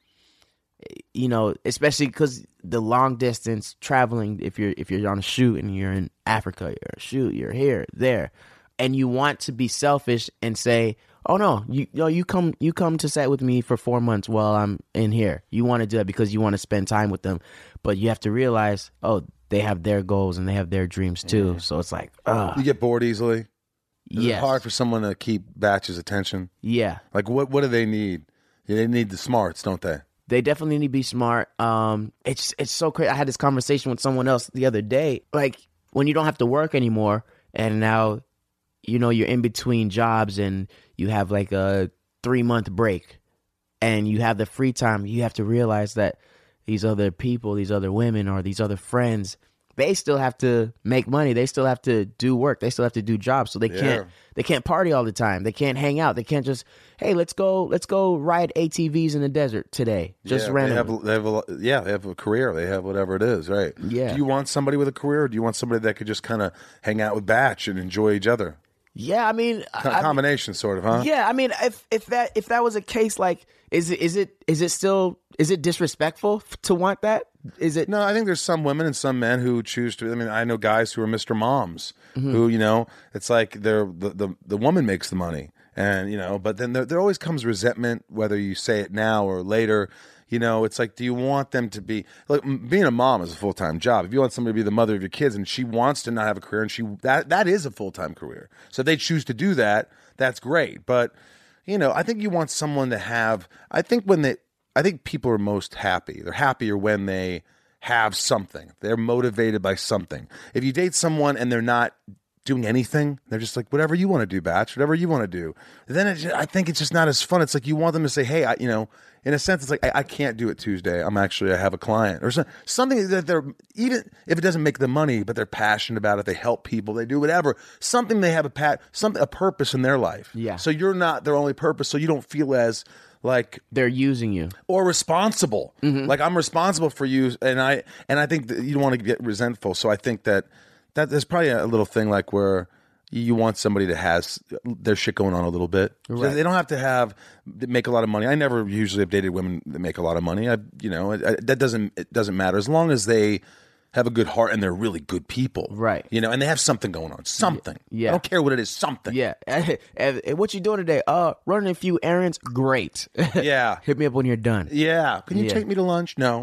you know, especially because the long distance traveling. If you're if you're on a shoot and you're in Africa, you're on a shoot, you're here, there, and you want to be selfish and say, "Oh no, you, you know, you come you come to set with me for four months while I'm in here." You want to do that because you want to spend time with them, but you have to realize, oh, they have their goals and they have their dreams too. Mm. So it's like, ugh. You get bored easily. Is yes. it hard for someone to keep Batch's attention? Yeah. Like, what what do they need? Yeah, they need the smarts, don't they? They definitely need to be smart. Um, it's it's so crazy. I had this conversation with someone else the other day. Like, when you don't have to work anymore, and now, you know, you're in between jobs, and you have like a three month break, and you have the free time. You have to realize that these other people, these other women, or these other friends, they still have to make money. They still have to do work. They still have to do jobs. So they Yeah. can't they can't party all the time. They can't hang out. They can't just, hey, let's go let's go ride A T Vs in the desert today. Just yeah, randomly. They have, they have a, yeah, they have a career. They have whatever it is, right? Yeah. Do you want somebody with a career, or do you want somebody that could just kind of hang out with Batch and enjoy each other? Yeah, I mean, Kind of combination, sort of, huh? Yeah, I mean, if if that if that was a case, like, is it is it is it still is it disrespectful f- to want that? Is it? No, I think there's some women and some men who choose to. I mean, I know guys who are Mister Moms, mm-hmm. who, you know, it's like they're the, the the woman makes the money, and you know, but then there, there always comes resentment, whether you say it now or later. You know, it's like, do you want them to be like, being a mom is a full time job. If you want somebody to be the mother of your kids, and she wants to not have a career, and she that that is a full time career. So if they choose to do that, that's great. But you know, I think you want someone to have. I think when they, I think people are most happy. They're happier when they have something. They're motivated by something. If you date someone and they're not doing anything, they're just like, whatever you want to do, Batch, whatever you want to do. Then it just, I think it's just not as fun. It's like you want them to say, hey, I, you know, in a sense, it's like, I, I can't do it Tuesday. I'm actually, I have a client or something, something that they're, even if it doesn't make them money, but they're passionate about it. They help people, they do whatever, something they have a pat, something, a purpose in their life. Yeah. So you're not their only purpose. So you don't feel as like they're using you or responsible. Mm-hmm. Like, I'm responsible for you. And I, and I think that you don't want to get resentful. So I think that, that there's probably a little thing like where you want somebody that has their shit going on a little bit. Right. They don't have to have make a lot of money. I never usually have dated women that make a lot of money. I, you know, I, that doesn't it doesn't matter as long as they have a good heart and they're really good people, right? You know, and they have something going on, something. Yeah, I don't care what it is, something. Yeah. And, and what you doing today? Uh, running a few errands. Great. Yeah. Hit me up when you're done. Yeah. Can you yeah. take me to lunch? No.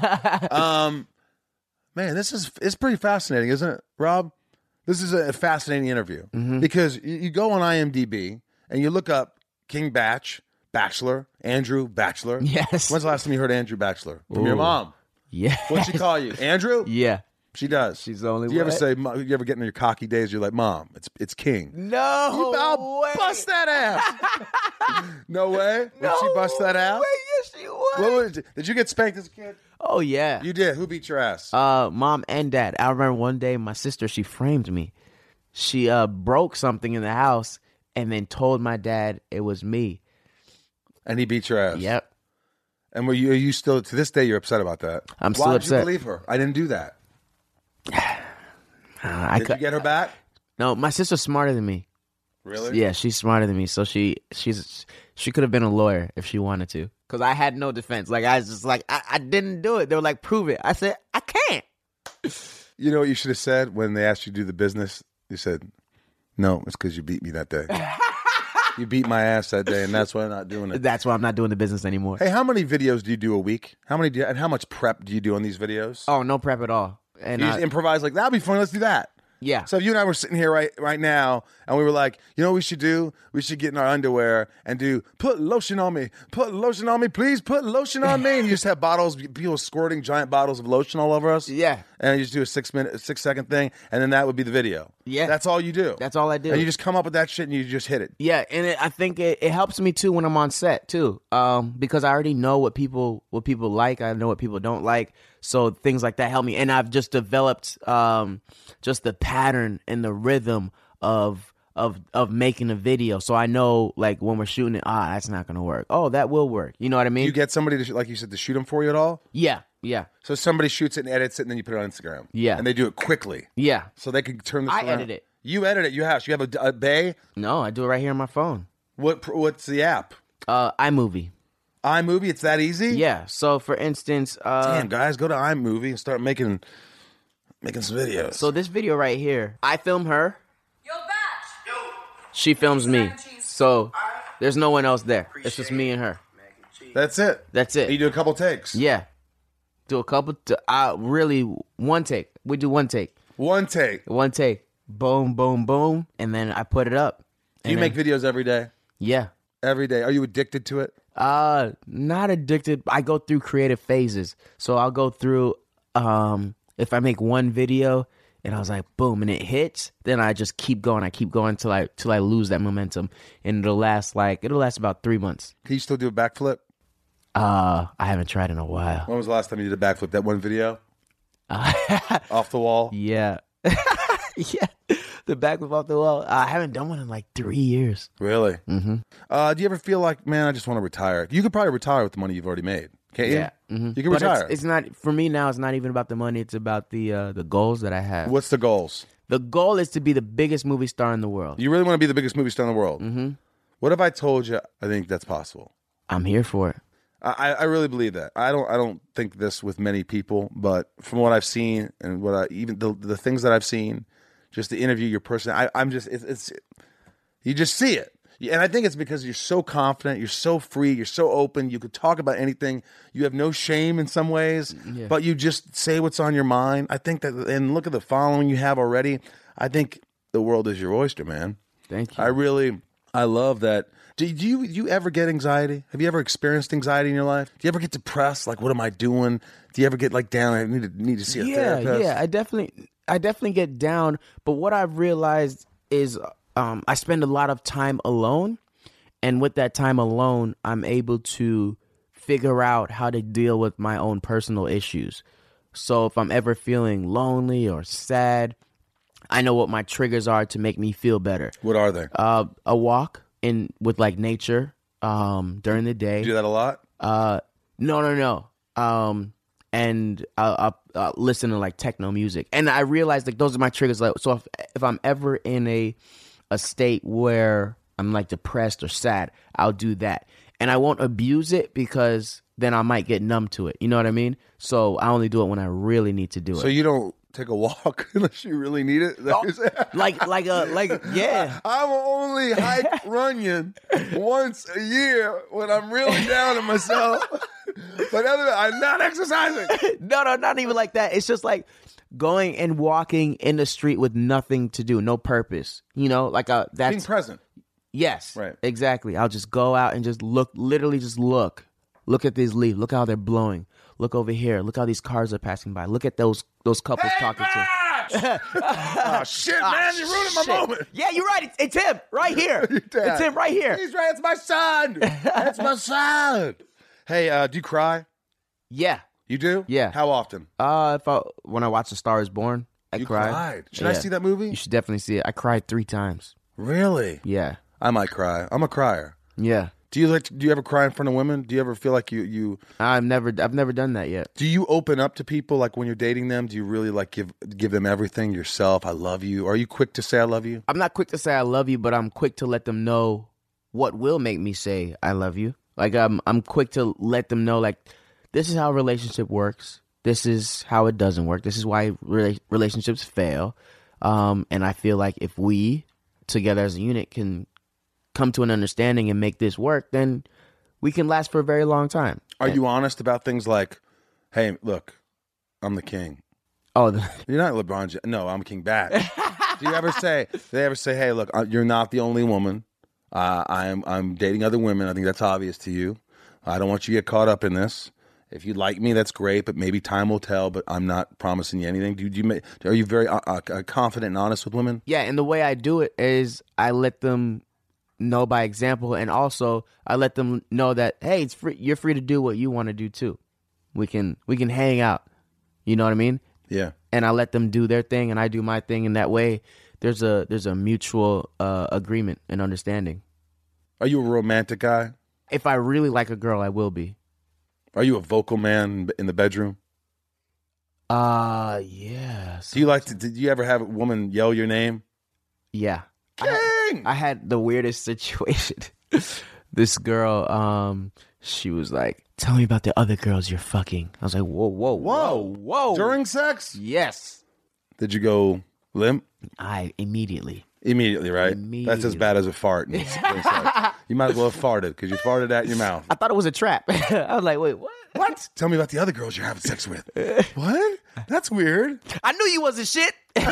um, man, this is it's pretty fascinating, isn't it, Rob? This is a fascinating interview mm-hmm. because you, you go on IMDb and you look up King Batch, Bachelor, Andrew Bachelor. Yes. When's the last time you heard Andrew Bachelor? From Ooh. Your mom? Yeah. What'd she call you? Andrew? Yeah. She does. She's the only Do you way. ever say, you ever get in your cocky days, you're like, Mom, it's it's King. No you, I'll way. bust that ass. No way? No Would she bust that ass? way. Yes, she would. What was, did you get spanked as a kid? Oh, yeah. You did. Who beat your ass? Uh, Mom and Dad. I remember one day my sister, she framed me. She uh broke something in the house and then told my dad it was me. And he beat your ass? Yep. And were you, are you still, to this day, you're upset about that? I'm Why still did upset. you believe her? I didn't do that. Uh, I Did cu- you get her back? No, my sister's smarter than me. Really? Yeah, she's smarter than me. So she she's she could have been a lawyer if she wanted to. Because I had no defense. Like, I was just like, I, I didn't do it. They were like, prove it. I said, I can't. You know what you should have said when they asked you to do the business? You said, no, it's because you beat me that day. You beat my ass that day, and that's why I'm not doing it. That's why I'm not doing the business anymore. Hey, how many videos do you do a week? How many do you, and how much prep do you do on these videos? Oh, no prep at all. And you uh, just improvise like, that'd be fun, let's do that. Yeah. So if you and I were sitting here right right now, and we were like, you know what we should do? We should get in our underwear and do, put lotion on me, put lotion on me, please put lotion on me. And you just have bottles, people squirting giant bottles of lotion all over us. Yeah. and you just do a six minute, six second thing, and then that would be the video. Yeah. That's all you do. That's all I do. And you just come up with that shit and you just hit it. Yeah, and it, I think it, it helps me too when I'm on set too, um, because I already know what people what people like. I know what people don't like, so things like that help me. And I've just developed um, just the pattern and the rhythm of of of making a video, so I know like when we're shooting it, ah, that's not gonna work. Oh, that will work. You know what I mean? Do you get somebody to, like you said, to shoot them for you at all? Yeah, yeah, So somebody shoots it and edits it, and then you put it on Instagram. Yeah. and they do it quickly, yeah. so they can turn this. I around. edit it. You edit it. You have. You have a, a bay. No, I do it right here on my phone. What? What's the app? Uh, iMovie. iMovie. It's that easy. Yeah. So for instance, uh, Damn, guys, go to iMovie and start making making some videos. so this video right here, I film her. Yo, Batch! Yo! She films me. So there's no one else there. It's just me and her. That's it. That's it. You do a couple takes. Yeah. Do a couple. T- uh, really, one take. We do one take. One take. One take. Boom, boom, boom. And then I put it up. Do you And make then- videos every day? Yeah. Every day. Are you addicted to it? Uh, not addicted. I go through creative phases. So I'll go through, um, if I make one video and I was like, boom, and it hits, then I just keep going. I keep going till I, till I lose that momentum. And it'll last like, it'll last about three months. Can you still do a backflip? Uh, I haven't tried in a while. When was the last time you did a backflip? That one video? Off the wall? Yeah. Yeah. The back was off the wall. I haven't done one in like three years. Really? Mm-hmm. Uh, do you ever feel like, man, I just want to retire? You could probably retire with the money you've already made. Can't you? Yeah. Mm-hmm. You can But retire. It's, it's not, for me now, it's not even about the money. It's about the uh, the goals that I have. What's the goals? The goal is to be the biggest movie star in the world. You really want to be the biggest movie star in the world? Mm-hmm. What if I told you I think that's possible? I'm here for it. I, I really believe that. I don't. I don't think this with many people, but from what I've seen and what I even the the things that I've seen, just to interview your person, I, I'm just it's, it's you just see it, and I think it's because you're so confident, you're so free, you're so open. You could talk about anything. You have no shame in some ways, Yeah. but you just say what's on your mind. I think that, and look at the following you have already. I think the world is your oyster, man. Thank you. I really, I love that. Do you, do you do you ever get anxiety? Have you ever experienced anxiety in your life? Do you ever get depressed? Like, what am I doing? Do you ever get like down? I need to need to see a yeah, therapist. yeah. I definitely, I definitely get down. But what I've realized is, um, I spend a lot of time alone, and with that time alone, I'm able to figure out how to deal with my own personal issues. So if I'm ever feeling lonely or sad, I know what my triggers are to make me feel better. What are they? Uh, a walk in with like nature, um, during the day. You do that a lot? Uh, no, no, no. Um, and I'll, I'll, I'll listen to like techno music, and I realized like those are my triggers. Like, so if if I'm ever in a a state where I'm like depressed or sad, I'll do that, and I won't abuse it because then I might get numb to it. You know what I mean? So I only do it when I really need to do So it. you don't take a walk unless you really need it? Is that what you're saying? like like a like yeah. I will only hike Runyon once a year when I'm really down on myself. But other than that, I'm not exercising. No, no, not even like that. It's just like going and walking in the street with nothing to do, no purpose. You know, like a that's Being present. yes, Right. exactly. I'll just go out and just look, literally just look, look at these leaves, look how they're blowing. Look over here, look how these cars are passing by. Look at those those couples talking to. Oh, shit, man, you ruined my Shit. moment. Yeah, you're right. It's, it's him right here. Dad. It's him right here. He's right. It's my son. It's my son. Hey, uh, do you cry? Yeah. You do? Yeah. How often? Uh, if I when I watch A Star Is Born, I You cried. cried. Should I see that movie? You should definitely see it. I cried three times. Really? Yeah. I might cry. I'm a crier. Yeah. Do you like? Do you ever cry in front of women? Do you ever feel like you you? I've never I've never done that yet. Do you open up to people like when you're dating them? Do you really like give give them everything yourself? I love you. Are you quick to say I love you? I'm not quick to say I love you, but I'm quick to let them know what will make me say I love you. Like I'm I'm quick to let them know like this is how a relationship works. This is how it doesn't work. This is why rela- relationships fail. Um, and I feel like if we together as a unit can come to an understanding and make this work, then we can last for a very long time. Are you honest about things like, hey, look, I'm the king. Oh, the, You're not LeBron James. No, I'm King Bat. Do you ever say? Do they ever say, hey, look, uh, you're not the only woman. Uh, I'm I'm dating other women. I think that's obvious to you. I don't want you to get caught up in this. If you like me, that's great, but maybe time will tell. But I'm not promising you anything. Do, do you? Are you very uh, uh, confident and honest with women? Yeah, and the way I do it is I let them know by example, and also I let them know that hey, it's free. You're free to do what you want to do too. We can we can hang out. You know what I mean? Yeah. And I let them do their thing, and I do my thing, and that way there's a there's a mutual uh, agreement and understanding. Are you a romantic guy? If I really like a girl, I will be. Are you a vocal man in the bedroom? Uh, yeah. Do you like to, did you ever have a woman yell your name? Yeah. King! I had, I had the weirdest situation. This girl, um, she was like, tell me about the other girls you're fucking. I was like, whoa, whoa, whoa, whoa. During sex? Yes. Did you go limp? I immediately. Immediately, right? Immediately. That's as bad as a fart. In sex. You might as well have farted because you farted out your mouth. I thought it was a trap. I was like, wait, what? What? Tell me about the other girls you're having sex with. What? That's weird. I knew you wasn't shit.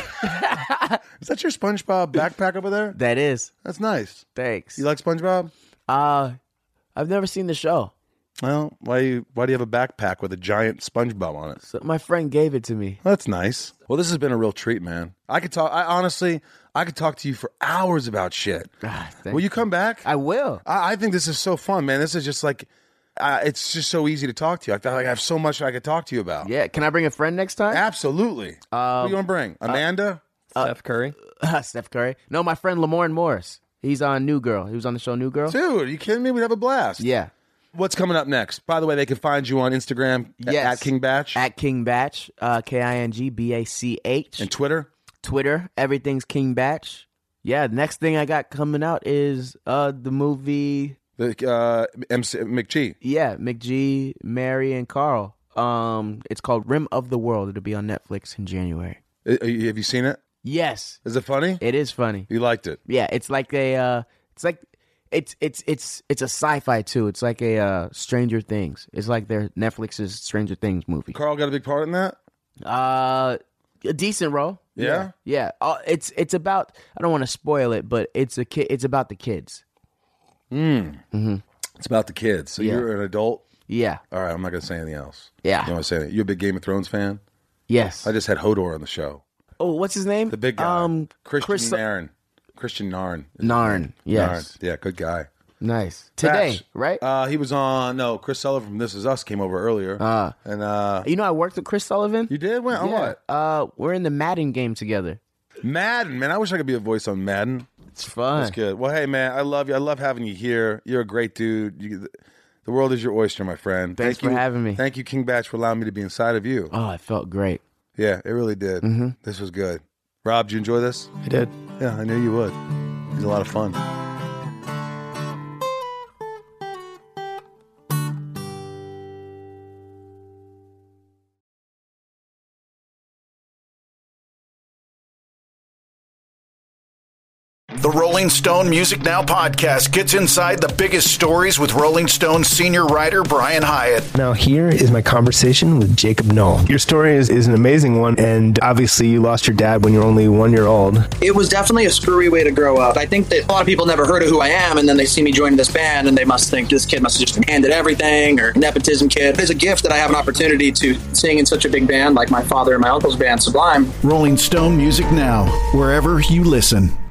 Is that your SpongeBob backpack over there? That is. That's nice. Thanks. You like SpongeBob? Uh, I've never seen the show. Well, why you why do you have a backpack with a giant SpongeBob on it? So my friend gave it to me. That's nice. Well, this has been a real treat, man. I could talk. I honestly, I could talk to you for hours about shit. Ah, will you come back? I will. I, I think this is so fun, man. This is just like, uh, it's just so easy to talk to you. I feel like I have so much I could talk to you about. Yeah. Can I bring a friend next time? Absolutely. Um, what do you want to bring? Amanda? Uh, Steph Curry. Uh, Steph Curry. No, my friend Lamorne Morris. He's on New Girl. He was on the show New Girl. Dude, are you kidding me? We'd have a blast. Yeah. What's coming up next? By the way, they can find you on Instagram yes. at King Batch. At King Batch, uh, K I N G B A C H. And Twitter? Twitter, everything's King Batch. Yeah, next thing I got coming out is uh, the movie... The uh, M C, McG. Yeah, McG, Mary, and Carl. Um, It's called Rim of the World. It'll be on Netflix in January. Uh, have you seen it? Yes. Is it funny? It is funny. You liked it? Yeah, it's like a... Uh, it's like... It's it's it's it's a sci-fi too. It's like a uh, Stranger Things. It's like their Netflix's Stranger Things movie. Carl got a big part in that. Uh, a decent role. Yeah, yeah. yeah. Uh, it's it's about. I don't want to spoil it, but it's a kid. It's about the kids. Mm. Mm-hmm. It's about the kids. So yeah. you're an adult. Yeah. All right. I'm not gonna say anything else. Yeah. You want to say anything? You a big Game of Thrones fan? Yes. I just had Hodor on the show. Oh, what's his name? The big guy. Um, Christian Chris- Narn. Christian Narn. Narn. Yes. Narn. Yeah. Good guy. Nice. Today, Batch. right? Uh, he was on. No, Chris Sullivan from This Is Us came over earlier. Uh, and uh, you know, I worked with Chris Sullivan. You did? When? On yeah. what? Uh, we're in the Madden game together. Madden, man. I wish I could be a voice on Madden. It's fun. That's good. Well, hey, man, I love you. I love having you here. You're a great dude. You, the world is your oyster, my friend. Thanks Thank for you, having me. Thank you, King Batch, for allowing me to be inside of you. Oh, it felt great. Yeah, it really did. Mm-hmm. This was good. Rob, did you enjoy this? I did. Yeah, I knew you would. It was a lot of fun. The Rolling Stone Music Now podcast gets inside the biggest stories with Rolling Stone senior writer Brian Hyatt. Now here is my conversation with Jacob Noll. Your story is, is an amazing one, and obviously you lost your dad when you were only one year old. It was definitely a screwy way to grow up. I think that a lot of people never heard of who I am, and then they see me joining this band, and they must think this kid must have just been handed everything, or nepotism kid. It's a gift that I have an opportunity to sing in such a big band like my father and my uncle's band, Sublime. Rolling Stone Music Now, wherever you listen.